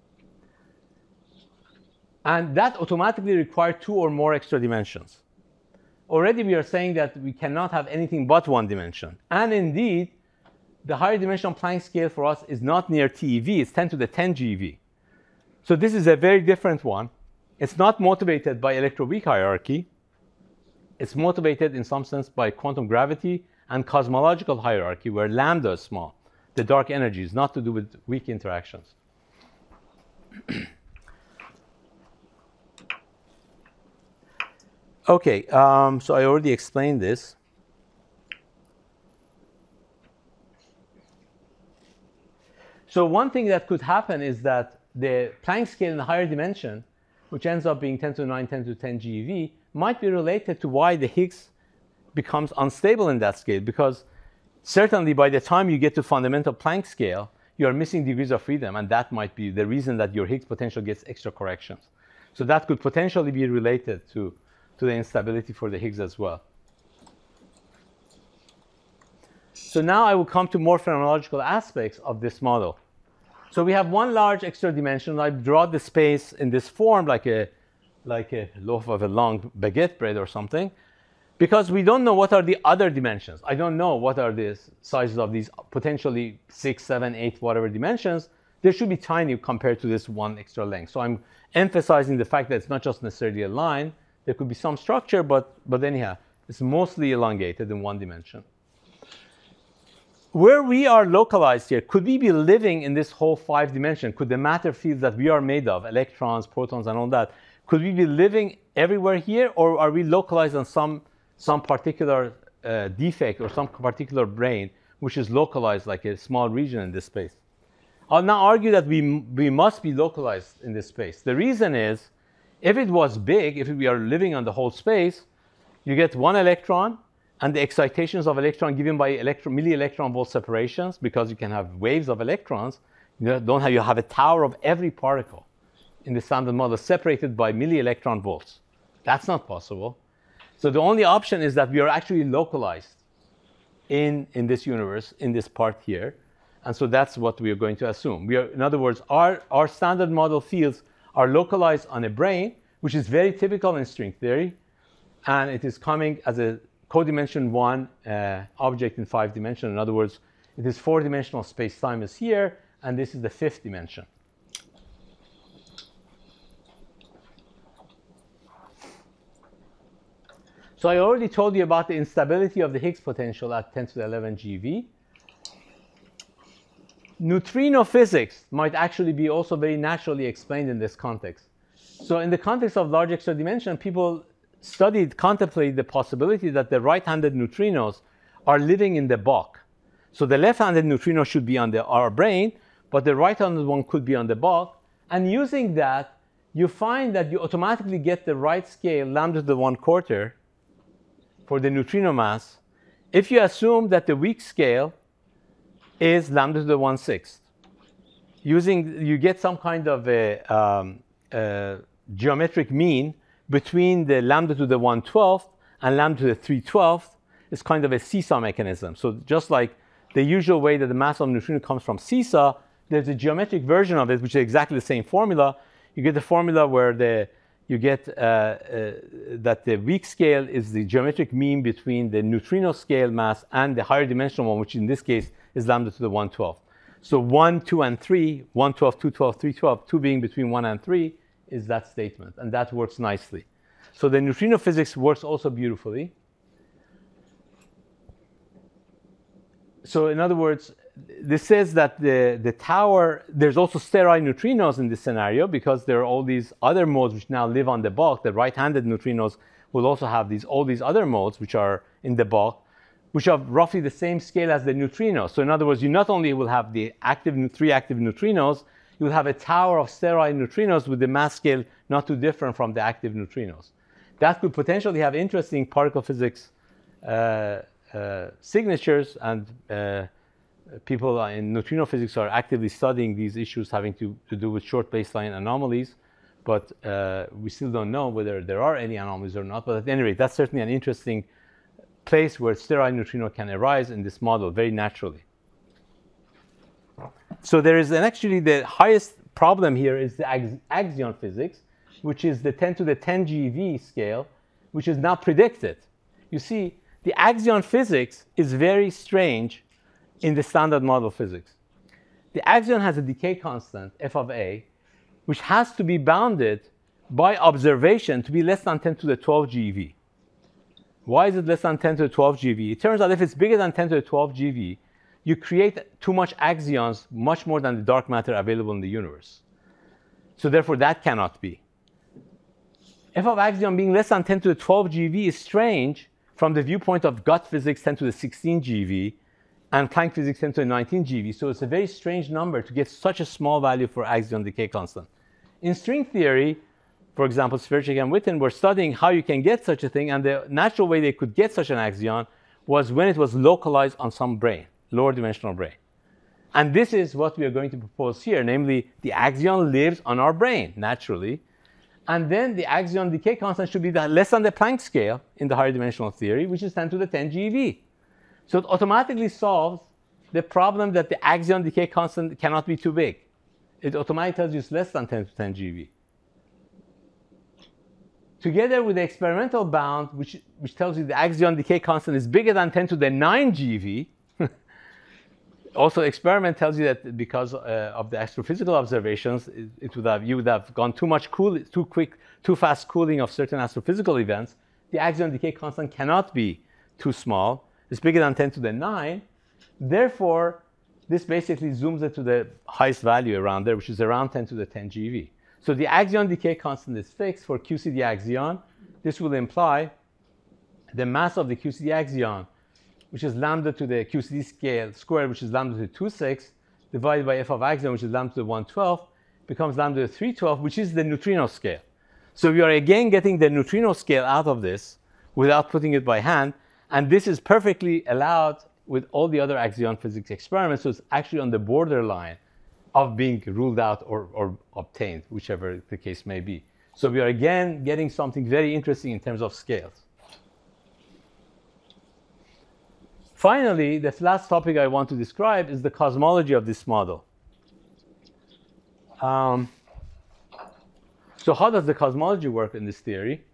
And that automatically required two or more extra dimensions. Already we are saying that we cannot have anything but one dimension. And indeed, the higher dimensional Planck scale for us is not near T E V, it's ten to the ten GeV. So this is a very different one. It's not motivated by electroweak hierarchy. It's motivated in some sense by quantum gravity and cosmological hierarchy, where lambda is small. The dark energy is not to do with weak interactions. Okay, um, so I already explained this. So one thing that could happen is that the Planck scale in the higher dimension, which ends up being ten to the nine, ten to the ten GeV, might be related to why the Higgs becomes unstable in that scale, because certainly by the time you get to fundamental Planck scale, you are missing degrees of freedom, and that might be the reason that your Higgs potential gets extra corrections. So that could potentially be related to, to the instability for the Higgs as well. So now I will come to more phenomenological aspects of this model. So we have one large extra dimension. I draw the space in this form like a, like a loaf of a long baguette bread or something, because we don't know what are the other dimensions. I don't know what are the sizes of these potentially six, seven, eight, whatever dimensions. They should be tiny compared to this one extra length. So I'm emphasizing the fact that it's not just necessarily a line. There could be some structure, but, but anyhow, it's mostly elongated in one dimension. where we are localized here, could we be living in this whole five dimension? Could the matter fields that we are made of, electrons, protons, and all that, could we be living everywhere here, or are we localized on some, some particular uh, defect or some particular brain which is localized like a small region in this space? I'll now argue that we, we must be localized in this space. The reason is, if it was big, if we are living on the whole space, you get one electron, and the excitations of electron given by electron, milli-electron volt separations, because you can have waves of electrons. You don't have, you have a tower of every particle in the standard model separated by milli-electron volts. That's not possible. So the only option is that we are actually localized in, in this universe, in this part here. And so that's what we are going to assume. We are, in other words, our, our standard model fields are localized on a brain, which is very typical in string theory. And it is coming as a codimension one uh, object in five dimension. In other words, it is four-dimensional space-time is here, and this is the fifth dimension. So I already told you about the instability of the Higgs potential at ten to the eleven GeV. Neutrino physics might actually be also very naturally explained in this context. So in the context of large extra dimension, people studied, contemplated the possibility that the right-handed neutrinos are living in the bulk. So the left-handed neutrino should be on the, our brain, but the right-handed one could be on the bulk. And using that, you find that you automatically get the right scale, lambda to the one quarter, for the neutrino mass, if you assume that the weak scale is lambda to the one sixth. Using, you get some kind of a, um, a geometric mean between the lambda to the one twelfth and lambda to the three twelfths. Is kind of a seesaw mechanism. So just like the usual way that the mass of a neutrino comes from seesaw, there's a geometric version of it, which is exactly the same formula. You get the formula where the, you get uh, uh, that the weak scale is the geometric mean between the neutrino scale mass and the higher dimensional one, which in this case is lambda to the one twelfth. So one, two, and three, one twelve, two twelve, three twelve, two being between one and three, is that statement, and that works nicely. So the neutrino physics works also beautifully. So in other words, this says that the, the tower, there's also sterile neutrinos in this scenario because there are all these other modes which now live on the bulk. The right-handed neutrinos will also have these, all these other modes which are in the bulk, which are roughly the same scale as the neutrinos. So in other words, you not only will have the active, three active neutrinos, you will have a tower of sterile neutrinos with the mass scale not too different from the active neutrinos. That could potentially have interesting particle physics uh, uh, signatures, and uh, people in neutrino physics are actively studying these issues having to, to do with short baseline anomalies. But uh, we still don't know whether there are any anomalies or not. But at any rate, that's certainly an interesting place where sterile neutrino can arise in this model very naturally. So there is an actually the highest problem here is the ax axion physics, which is the ten to the ten GeV scale, which is now predicted. You see, the axion physics is very strange in the standard model physics. The axion has a decay constant, f of a, which has to be bounded by observation to be less than ten to the twelve GeV. Why is it less than ten to the twelve GeV? It turns out if it's bigger than ten to the twelve GeV, you create too much axions, much more than the dark matter available in the universe. So therefore, that cannot be. F of axion being less than ten to the twelve GeV is strange from the viewpoint of gut physics ten to the sixteen GeV and Planck physics ten to the nineteen GeV. So it's a very strange number to get such a small value for axion decay constant. In string theory, for example, Sverchek and Witten were studying how you can get such a thing, and the natural way they could get such an axion was when it was localized on some brain, lower dimensional brain. And this is what we are going to propose here, namely the axion lives on our brain naturally, and then the axion decay constant should be the less than the Planck scale in the higher dimensional theory, which is ten to the ten GeV. So it automatically solves the problem that the axion decay constant cannot be too big. It automatically tells you it's less than ten to ten GeV. Together with the experimental bound, which, which tells you the axion decay constant is bigger than ten to the nine GeV. Also, experiment tells you that because uh, of the astrophysical observations, it, it would have, you would have gone too much cool, too quick, too fast cooling of certain astrophysical events. The axion decay constant cannot be too small. It's bigger than ten to the nine. Therefore, this basically zooms it to the highest value around there, which is around ten to the ten GeV. So the axion decay constant is fixed for Q C D axion. This will imply the mass of the Q C D axion, which is lambda to the Q C D scale squared, which is lambda to two point six, divided by f of axion, which is lambda to one hundred twelve, becomes lambda to three hundred twelve, which is the neutrino scale. So we are again getting the neutrino scale out of this without putting it by hand. And this is perfectly allowed with all the other axion physics experiments. So it's actually on the borderline of being ruled out or, or obtained, whichever the case may be. So we are again getting something very interesting in terms of scales. Finally, the last topic I want to describe is the cosmology of this model. Um, so how does the cosmology work in this theory?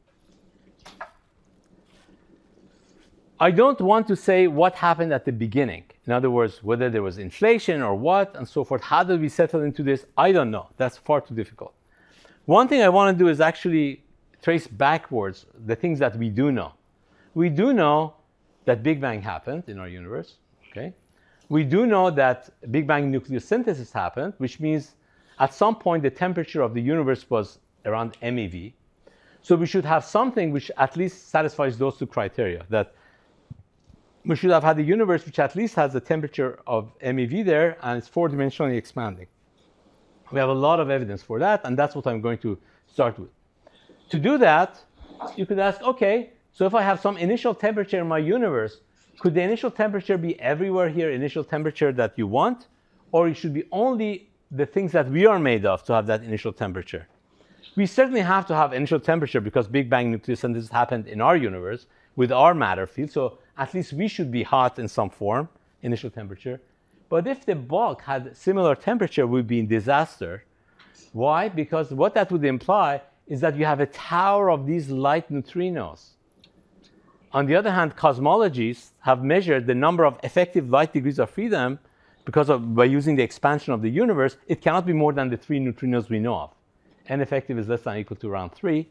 I don't want to say what happened at the beginning. In other words, whether there was inflation or what and so forth. How did we settle into this? I don't know. That's far too difficult. One thing I want to do is actually trace backwards the things that we do know. We do know that Big Bang happened in our universe. Okay? We do know that Big Bang nucleosynthesis happened, which means at some point the temperature of the universe was around M E V. So we should have something which at least satisfies those two criteria, that we should have had a universe which at least has the temperature of M E V there and it's four-dimensionally expanding. We have a lot of evidence for that, and that's what I'm going to start with. To do that, you could ask, okay, so if I have some initial temperature in my universe, could the initial temperature be everywhere here, initial temperature that you want? Or it should be only the things that we are made of to have that initial temperature? We certainly have to have initial temperature because Big Bang nucleosynthesis happened in our universe with our matter field. So at least we should be hot in some form, initial temperature. But if the bulk had similar temperature, we'd be in disaster. Why? Because what that would imply is that you have a tower of these light neutrinos. On the other hand, cosmologists have measured the number of effective light degrees of freedom because of, by using the expansion of the universe, it cannot be more than the three neutrinos we know of. N effective is less than or equal to around three.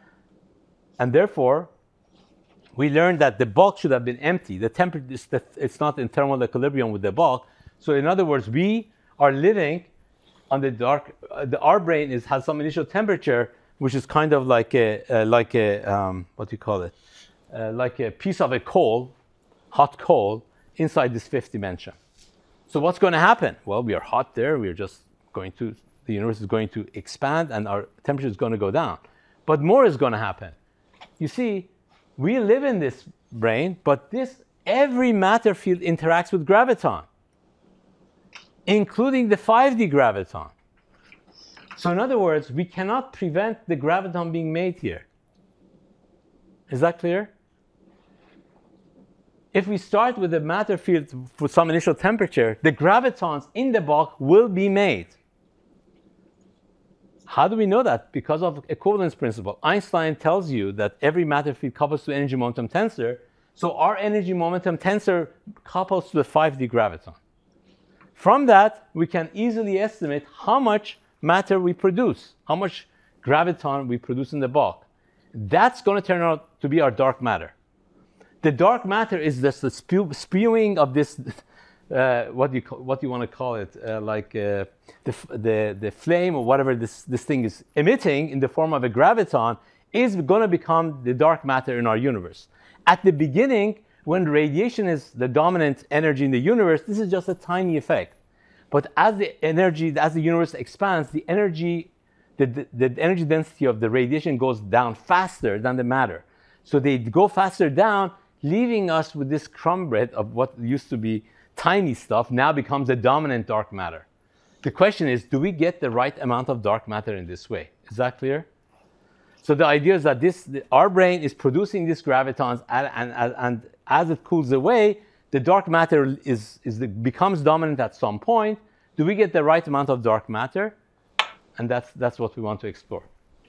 And therefore, we learned that the bulk should have been empty. The temperature, it's not in thermal equilibrium with the bulk. So in other words, we are living on the dark, uh, the, our brain is, has some initial temperature, which is kind of like a, uh, like a um, what do you call it? Uh, like a piece of a coal, hot coal, inside this fifth dimension. So what's going to happen? Well, we are hot there. We're just going to, the universe is going to expand and our temperature is going to go down. But more is going to happen. You see, we live in this brain, but this, every matter field interacts with graviton, including the five D graviton. So in other words, we cannot prevent the graviton being made here. Is that clear? If we start with a matter field for some initial temperature, the gravitons in the bulk will be made. How do we know that? Because of equivalence principle. Einstein tells you that every matter field couples to energy momentum tensor. So our energy momentum tensor couples to the five D graviton. From that, we can easily estimate how much matter we produce, how much graviton we produce in the bulk. That's going to turn out to be our dark matter. The dark matter is just the spew spewing of this, uh, what do you call, what do you want to call it, uh, like uh, the, the, the flame or whatever this, this thing is emitting in the form of a graviton is going to become the dark matter in our universe. At the beginning, when radiation is the dominant energy in the universe, this is just a tiny effect. But as the energy, as the universe expands, the energy, the, the, the energy density of the radiation goes down faster than the matter. So they go faster down, leaving us with this crumb bread of what used to be tiny stuff now becomes a dominant dark matter. The question is, do we get the right amount of dark matter in this way? Is that clear? So the idea is that this, the, our brain is producing these gravitons, and, and, and as it cools away, the dark matter is, is the, becomes dominant at some point. Do we get the right amount of dark matter? And that's, that's what we want to explore.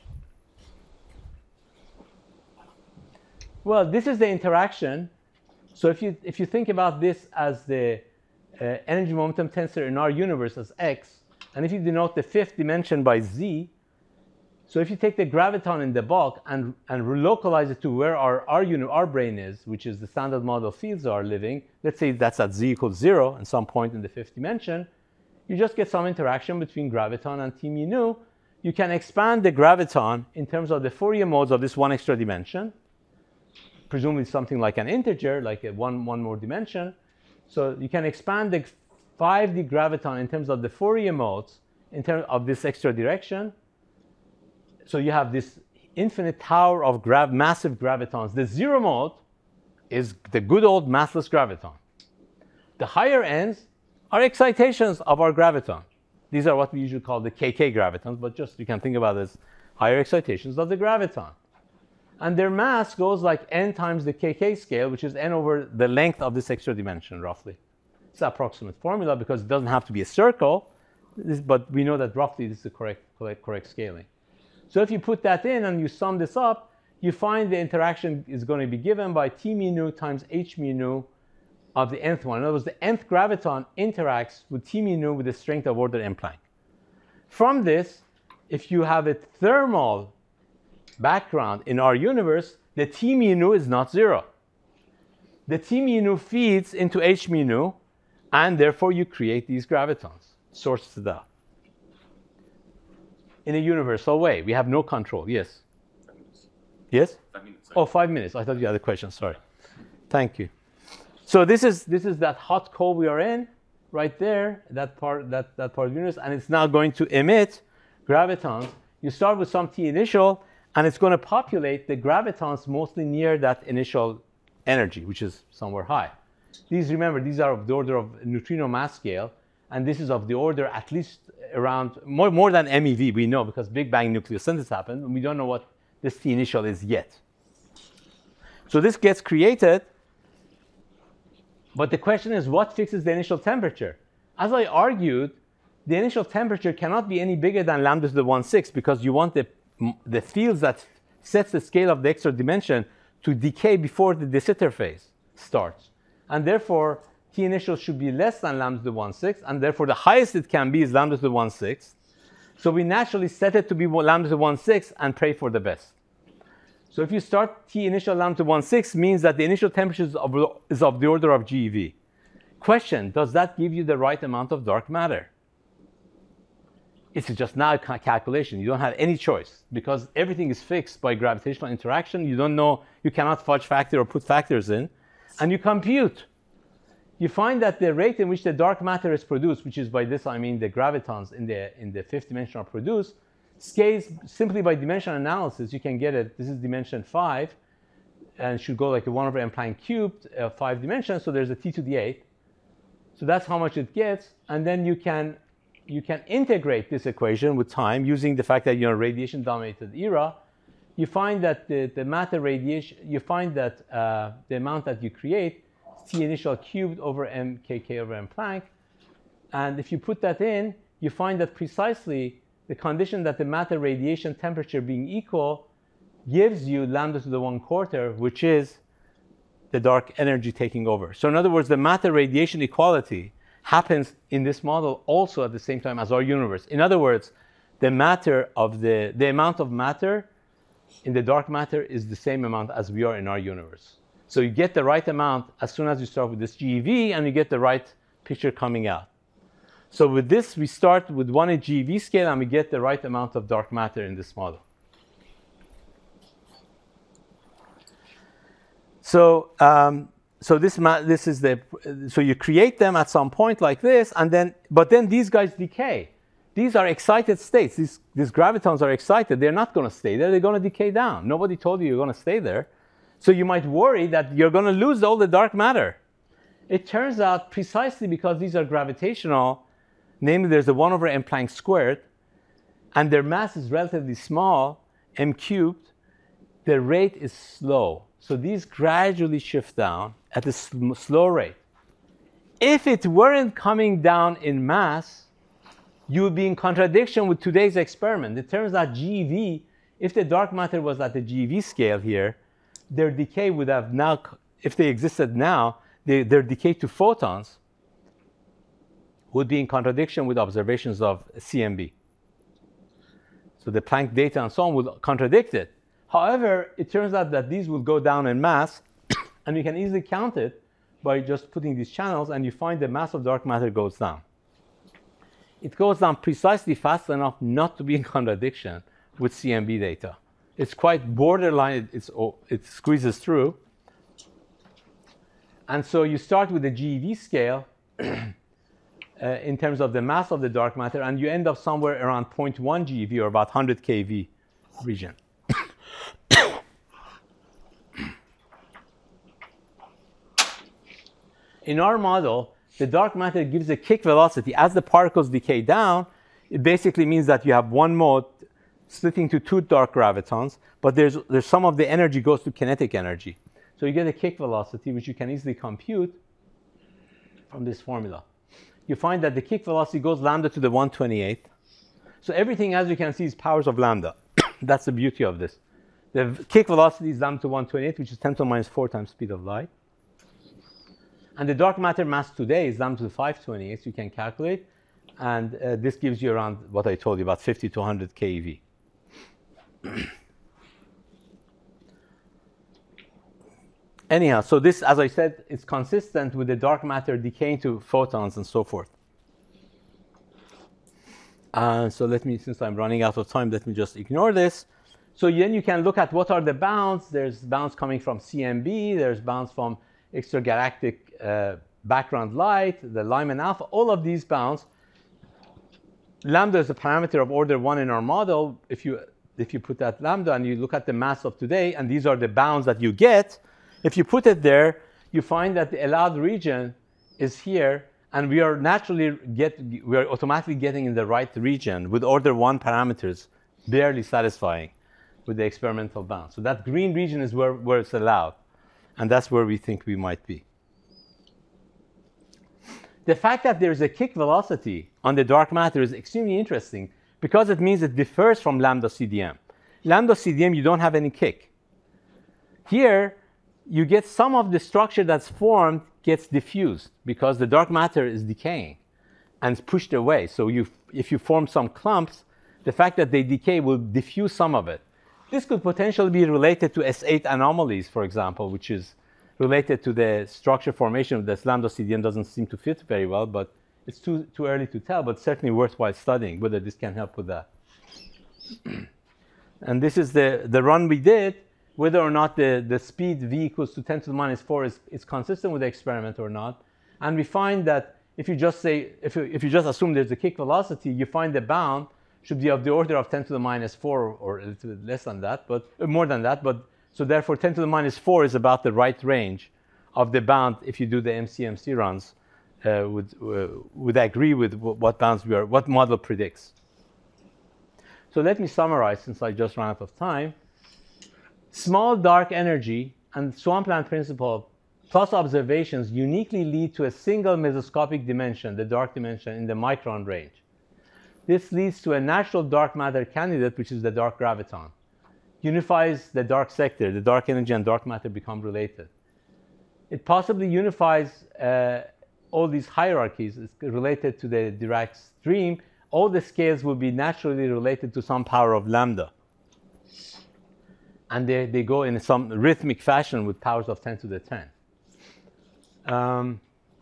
Well, this is the interaction. So if you, if you think about this as the uh, energy momentum tensor in our universe as x, and if you denote the fifth dimension by z, So if you take the graviton in the bulk and, and relocalize it to where our, our, unit, our brain is, which is the standard model fields are living, let's say that's at z equals zero at some point in the fifth dimension, you just get some interaction between graviton and t mu nu. You can expand the graviton in terms of the Fourier modes of this one extra dimension, presumably something like an integer, like a one, one more dimension. So you can expand the five D graviton in terms of the Fourier modes in terms of this extra direction. So you have this infinite tower of grav massive gravitons. The zero mode is the good old massless graviton. The higher ends are excitations of our graviton. These are what we usually call the K K gravitons, but just you can think about it as higher excitations of the graviton. And their mass goes like n times the K K scale, which is n over the length of this extra dimension, roughly. It's an approximate formula because it doesn't have to be a circle, but we know that roughly this is the correct, correct, correct scaling. So if you put that in and you sum this up, you find the interaction is going to be given by t mu nu times h mu nu of the nth one. In other words, the nth graviton interacts with t mu nu with the strength of order n Planck. From this, if you have a thermal background in our universe, the t mu nu is not zero. The t mu nu feeds into h mu nu, and therefore you create these gravitons, sources of that. In a universal way. We have no control. Yes? Five minutes. Yes? Five minutes. Oh, five minutes. I thought you had a question. Sorry. Thank you. So this is this is that hot coal we are in, right there, that part that, that part of the universe, and it's now going to emit gravitons. You start with some t initial, and it's going to populate the gravitons mostly near that initial energy, which is somewhere high. These, remember, these are of the order of neutrino mass scale, and this is of the order at least around more, more than M E V, we know, because Big Bang nucleosynthesis happened, and we don't know what this T initial is yet. So this gets created, but the question is, what fixes the initial temperature? As I argued, the initial temperature cannot be any bigger than lambda to the one sixth, because you want the, the fields that sets the scale of the extra dimension to decay before the de Sitter phase starts. And therefore, T initial should be less than lambda to the one sixth, and therefore the highest it can be is lambda to the one sixth. So we naturally set it to be lambda to the one sixth and pray for the best. So if you start T initial lambda to one sixth, means that the initial temperature is of, is of the order of G E V. Question, does that give you the right amount of dark matter? It's just now a calculation. You don't have any choice because everything is fixed by gravitational interaction. You don't know, you cannot fudge factor or put factors in, and you compute. You find that the rate in which the dark matter is produced, which is by this I mean the gravitons in the, in the fifth dimension are produced, scales simply by dimension analysis. You can get it, this is dimension five, and should go like a one over n Planck cubed, uh, five dimensions, so there's a t to the eighth. So that's how much it gets, and then you can, you can integrate this equation with time using the fact that you're in a radiation-dominated era. You find that the, the matter radiation, you find that uh, the amount that you create T initial cubed over m K K over m Planck. And if you put that in, you find that precisely the condition that the matter radiation temperature being equal gives you lambda to the one quarter, which is the dark energy taking over. So in other words, the matter radiation equality happens in this model also at the same time as our universe. In other words, the matter of the, the amount of matter in the dark matter is the same amount as we are in our universe. So you get the right amount as soon as you start with this G E V, and you get the right picture coming out. So with this, we start with one G E V scale, and we get the right amount of dark matter in this model. So, um, so this, this is the, so you create them at some point like this, and then, but then these guys decay. These are excited states. These, these gravitons are excited. They're not going to stay there. They're going to decay down. Nobody told you you're going to stay there. So you might worry that you're going to lose all the dark matter. It turns out precisely because these are gravitational, namely there's a one over m Planck squared, and their mass is relatively small, m cubed, the rate is slow. So these gradually shift down at a sl slow rate. If it weren't coming down in mass, you would be in contradiction with today's experiment. It turns out G E V, if the dark matter was at the G E V scale here, their decay would have now, if they existed now, they, their decay to photons would be in contradiction with observations of C M B. So the Planck data and so on would contradict it. However, it turns out that these will go down in mass, and you can easily count it by just putting these channels, and you find the mass of dark matter goes down. It goes down precisely fast enough not to be in contradiction with C M B data. It's quite borderline, it's, it squeezes through. And so you start with the G eV scale uh, in terms of the mass of the dark matter, and you end up somewhere around zero point one G eV, or about one hundred K V region. In our model, the dark matter gives a kick velocity. As the particles decay down, it basically means that you have one mode splitting to two dark gravitons, but there's, there's some of the energy goes to kinetic energy. So you get a kick velocity, which you can easily compute from this formula. You find that the kick velocity goes lambda to the one twenty-eighth. So everything, as you can see, is powers of lambda. That's the beauty of this. The kick velocity is lambda to one twenty-eighth, which is ten to the minus four times speed of light. And the dark matter mass today is lambda to the five twenty-eight, so you can calculate. And uh, this gives you around what I told you, about fifty to one hundred K E V. Anyhow, so this, as I said, is consistent with the dark matter decaying to photons and so forth. Uh, so let me, since I'm running out of time, let me just ignore this. So then you can look at what are the bounds. There's bounds coming from C M B. There's bounds from extragalactic uh, background light, the Lyman alpha, all of these bounds. Lambda is a parameter of order one in our model. If you, if you put that lambda and you look at the mass of today, and these are the bounds that you get, if you put it there, you find that the allowed region is here, and we are naturally get, we are automatically getting in the right region with order one parameters barely satisfying with the experimental bound. So that green region is where, where it's allowed, and that's where we think we might be. The fact that there's a kick velocity on the dark matter is extremely interesting because it means it differs from lambda C D M. Lambda C D M, you don't have any kick. Here, you get some of the structure that's formed gets diffused because the dark matter is decaying and it's pushed away. So you, if you form some clumps, the fact that they decay will diffuse some of it. This could potentially be related to S eight anomalies, for example, which is related to the structure formation of this lambda C D M. Doesn't seem to fit very well, but it's too, too early to tell, but certainly worthwhile studying whether this can help with that. And this is the, the run we did. Whether or not the, the speed v equals to ten to the minus four is, is consistent with the experiment or not. And we find that if you just say, if you, if you just assume there's a kick velocity, you find the bound should be of the order of ten to the minus four or a little bit less than that, but uh, more than that. But so therefore, ten to the minus four is about the right range of the bound if you do the M C M C runs, uh, would, uh, would agree with what bounds we are, what model predicts. So let me summarize since I just ran out of time. Small dark energy and swampland principle plus observations uniquely lead to a single mesoscopic dimension, the dark dimension, in the micron range. This leads to a natural dark matter candidate, which is the dark graviton. Unifies the dark sector. The dark energy and dark matter become related. It possibly unifies uh, all these hierarchies. It's related to the Dirac stream. All the scales will be naturally related to some power of lambda. And they, they go in some rhythmic fashion with powers of ten to the ten. Um,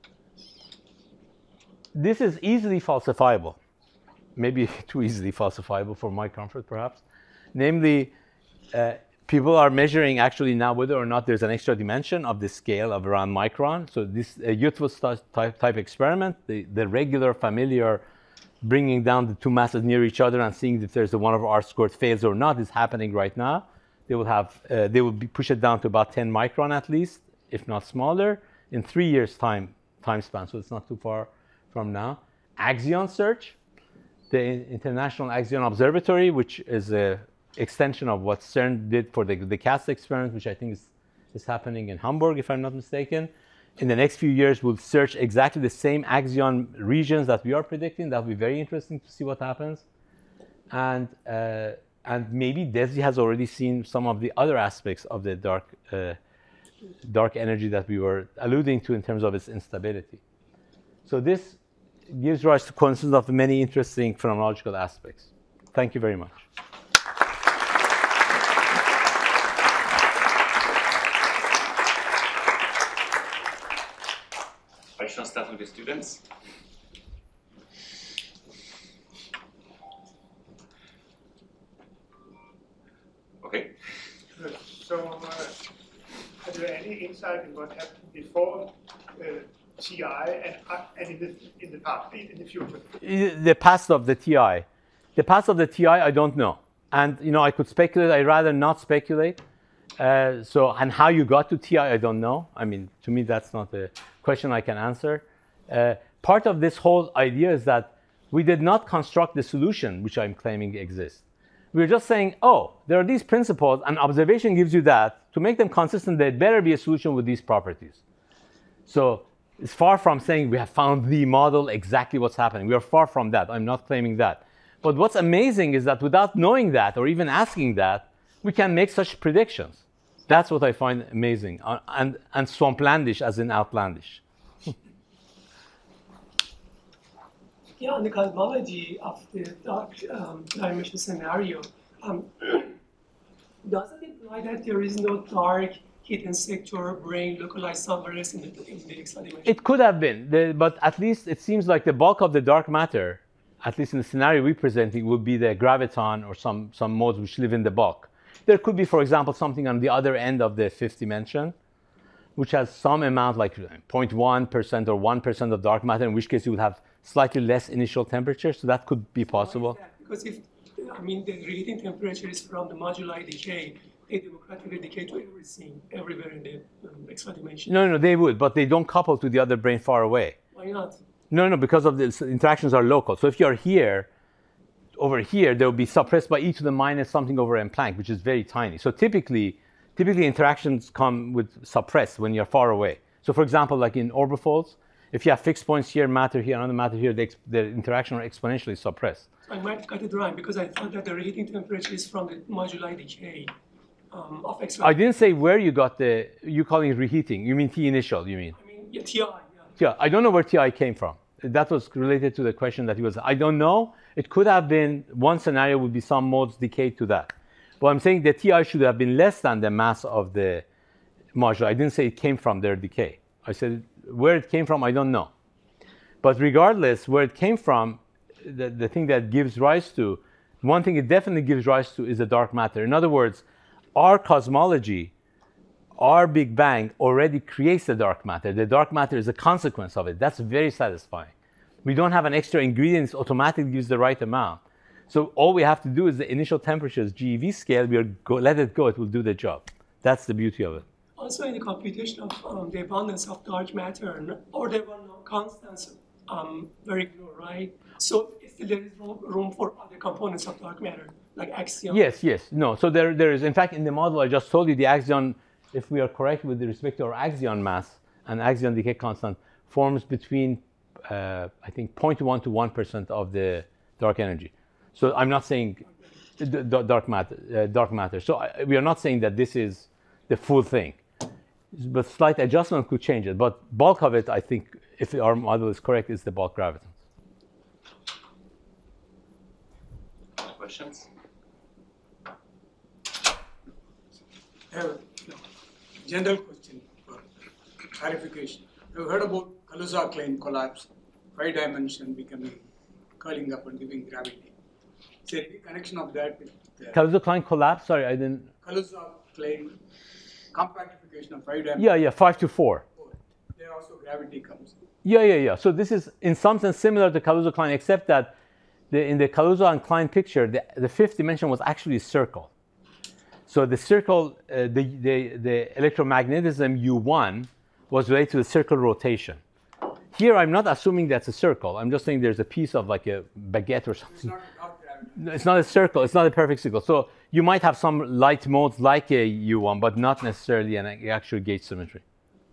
this is easily falsifiable, maybe too easily falsifiable for my comfort, perhaps. Namely, uh, people are measuring actually now whether or not there's an extra dimension of the scale of around micron. So this uh, Eötvös type, type experiment, the, the regular, familiar, bringing down the two masses near each other and seeing if there's a one over r squared fails or not is happening right now. They will have, uh, they will be push it down to about ten micron at least, if not smaller, in three years' time time span. So it's not too far from now. Axion search, the International Axion Observatory, which is an extension of what CERN did for the, the CAST experiment, which I think is, is happening in Hamburg, if I'm not mistaken. In the next few years, we'll search exactly the same axion regions that we are predicting. That'll be very interesting to see what happens. And uh, And maybe DESI has already seen some of the other aspects of the dark, uh, dark energy that we were alluding to in terms of its instability. So this gives rise to concerns of many interesting phenomenological aspects. Thank you very much. Questions start from the students. Okay. Good. So, uh, are there any insight in what happened before uh, T I and, uh, and in the in the past, in the future? The past of the T I, the past of the T I, I don't know, and you know I could speculate. I'd rather not speculate. Uh, so, and how you got to T I, I don't know. I mean, to me, that's not a question I can answer. Uh, part of this whole idea is that we did not construct the solution which I'm claiming exists. We're just saying, oh, there are these principles, and observation gives you that. To make them consistent, there better be a solution with these properties. So it's far from saying we have found the model, exactly what's happening. We are far from that. I'm not claiming that. But what's amazing is that without knowing that or even asking that, we can make such predictions. That's what I find amazing, uh, and, and swamplandish as in outlandish. Yeah, on the cosmology of the dark um, dimension scenario, um, does it imply that there is no dark hidden sector brain localized somewhere else in the, in the X dimension? It could have been, the, but at least it seems like the bulk of the dark matter, at least in the scenario we're presenting, would be the graviton or some, some modes which live in the bulk. There could be, for example, something on the other end of the fifth dimension, which has some amount like zero point one percent or one percent of dark matter, in which case you would have slightly less initial temperature, so that could be possible. Why is that? Because if, I mean, the reheating temperature is from the moduli decay, they democratically decay to everything, everywhere in the um, X dimension. No, no, they would, but they don't couple to the other brain far away. Why not? No, no, because of the interactions are local. So if you're here, over here, they'll be suppressed by e to the minus something over m Planck, which is very tiny. So typically, typically interactions come with suppressed when you're far away. So for example, like in orbifolds, if you have fixed points here, matter here, another matter here, the, the interaction are exponentially suppressed. So I might got it wrong because I thought that the reheating temperature is from the moduli decay um, of X. I didn't say where you got the, you calling it reheating. You mean T initial, you mean? I mean, yeah, T I, yeah. Yeah, I don't know where T I came from. That was related to the question that he was, I don't know. It could have been, one scenario would be some modes decayed to that. But I'm saying the T I should have been less than the mass of the moduli. I didn't say it came from their decay. I said where it came from, I don't know. But regardless, where it came from, the, the thing that gives rise to, one thing it definitely gives rise to is the dark matter. In other words, our cosmology, our Big Bang already creates the dark matter. The dark matter is a consequence of it. That's very satisfying. We don't have an extra ingredient, it automatically gives the right amount. So all we have to do is the initial temperatures, G E V scale, we'll go, let it go, it will do the job. That's the beauty of it. Also in the computation of um, the abundance of dark matter, or there were no constants, um, very low, right? So still there is room, room for other components of dark matter, like axion. Yes, yes, no. So there, there is, in fact, in the model I just told you, the axion, if we are correct with respect to our axion mass and axion decay constant, forms between, uh, I think, zero point one to one percent of the dark energy. So I'm not saying d- d- dark matter. Uh, dark matter. So I, we are not saying that this is the full thing. But slight adjustment could change it. But bulk of it, I think, if our model is correct, is the bulk gravitons. Questions? I have a general question for clarification. I've heard about Kaluza-Klein collapse, five dimension becoming, curling up and giving gravity. Is there any connection of that with the Kaluza-Klein collapse? Sorry, I didn't. Kaluza-Klein compactification of five dimension? Yeah, yeah, five to four. There also gravity comes in. Yeah, yeah, yeah. So this is in some sense similar to Kaluza-Klein, except that the, in the Kaluza and Klein picture, the, the fifth dimension was actually a circle. So the circle, uh, the, the, the electromagnetism U one was related to the circle rotation. Here, I'm not assuming that's a circle. I'm just saying there's a piece of like a baguette or something. It's not without gravity. No, it's not a circle. It's not a perfect circle. So you might have some light modes like a U one, but not necessarily an actual gauge symmetry.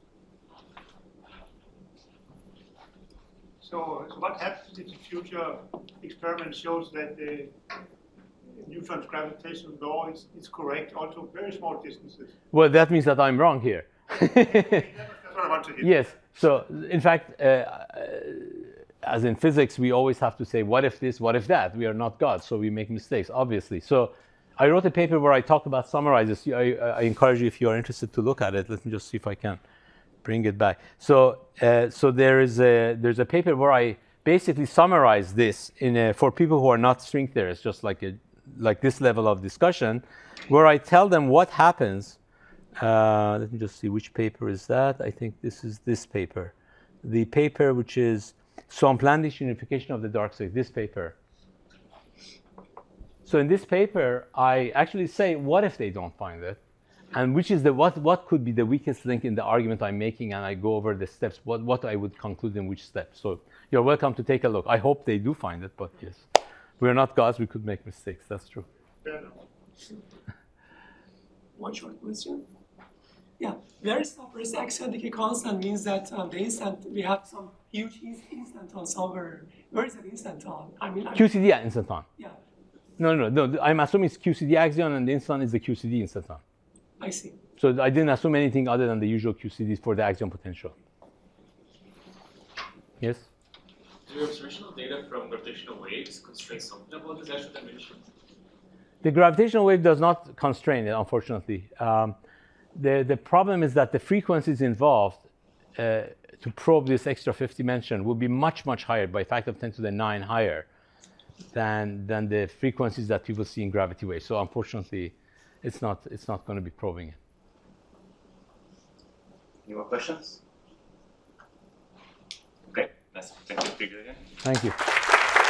So, so what happens if the future experiment shows that the Newton's gravitational law is, is correct, also very small distances? Well, that means that I'm wrong here. That's what I want to hear. Yes. So, in fact, uh, uh, as in physics, we always have to say, what if this, what if that? We are not God, so we make mistakes, obviously. So, I wrote a paper where I talk about, summarize this. I, I encourage you, if you are interested, to look at it. Let me just see if I can bring it back. So, uh, so there is a there's a paper where I basically summarize this in a, for people who are not string theorists, just like a like this level of discussion, where I tell them what happens. Uh, let me just see which paper is that. I think this is this paper, the paper which is Swamplandish unification of the dark state. This paper. So in this paper, I actually say, what if they don't find it? And which is the, what, what could be the weakest link in the argument I'm making, and I go over the steps, what, what I would conclude in which steps. So you're welcome to take a look. I hope they do find it, but yes. We're not gods, we could make mistakes, that's true. One short question. Yeah, where is the first axial decay constant means that um, the instant, we have some huge instanton somewhere. Where is that instanton? I mean, I Q C D instanton. Yeah, No, no, no, I'm assuming it's Q C D axion, and the instant is the Q C D instanton. I see. So I didn't assume anything other than the usual Q C Ds for the axion potential. Yes? Do your observational data from gravitational waves constrain something about these axial dimensions? The gravitational wave does not constrain it, unfortunately. Um, the, the problem is that the frequencies involved uh, to probe this extra fifth dimension will be much, much higher, by a factor of ten to the nine higher than, than the frequencies that people see in gravity waves. So unfortunately, it's not, it's not going to be probing it. Any more questions? Okay, nice. Thank you, Peter, again. Thank you.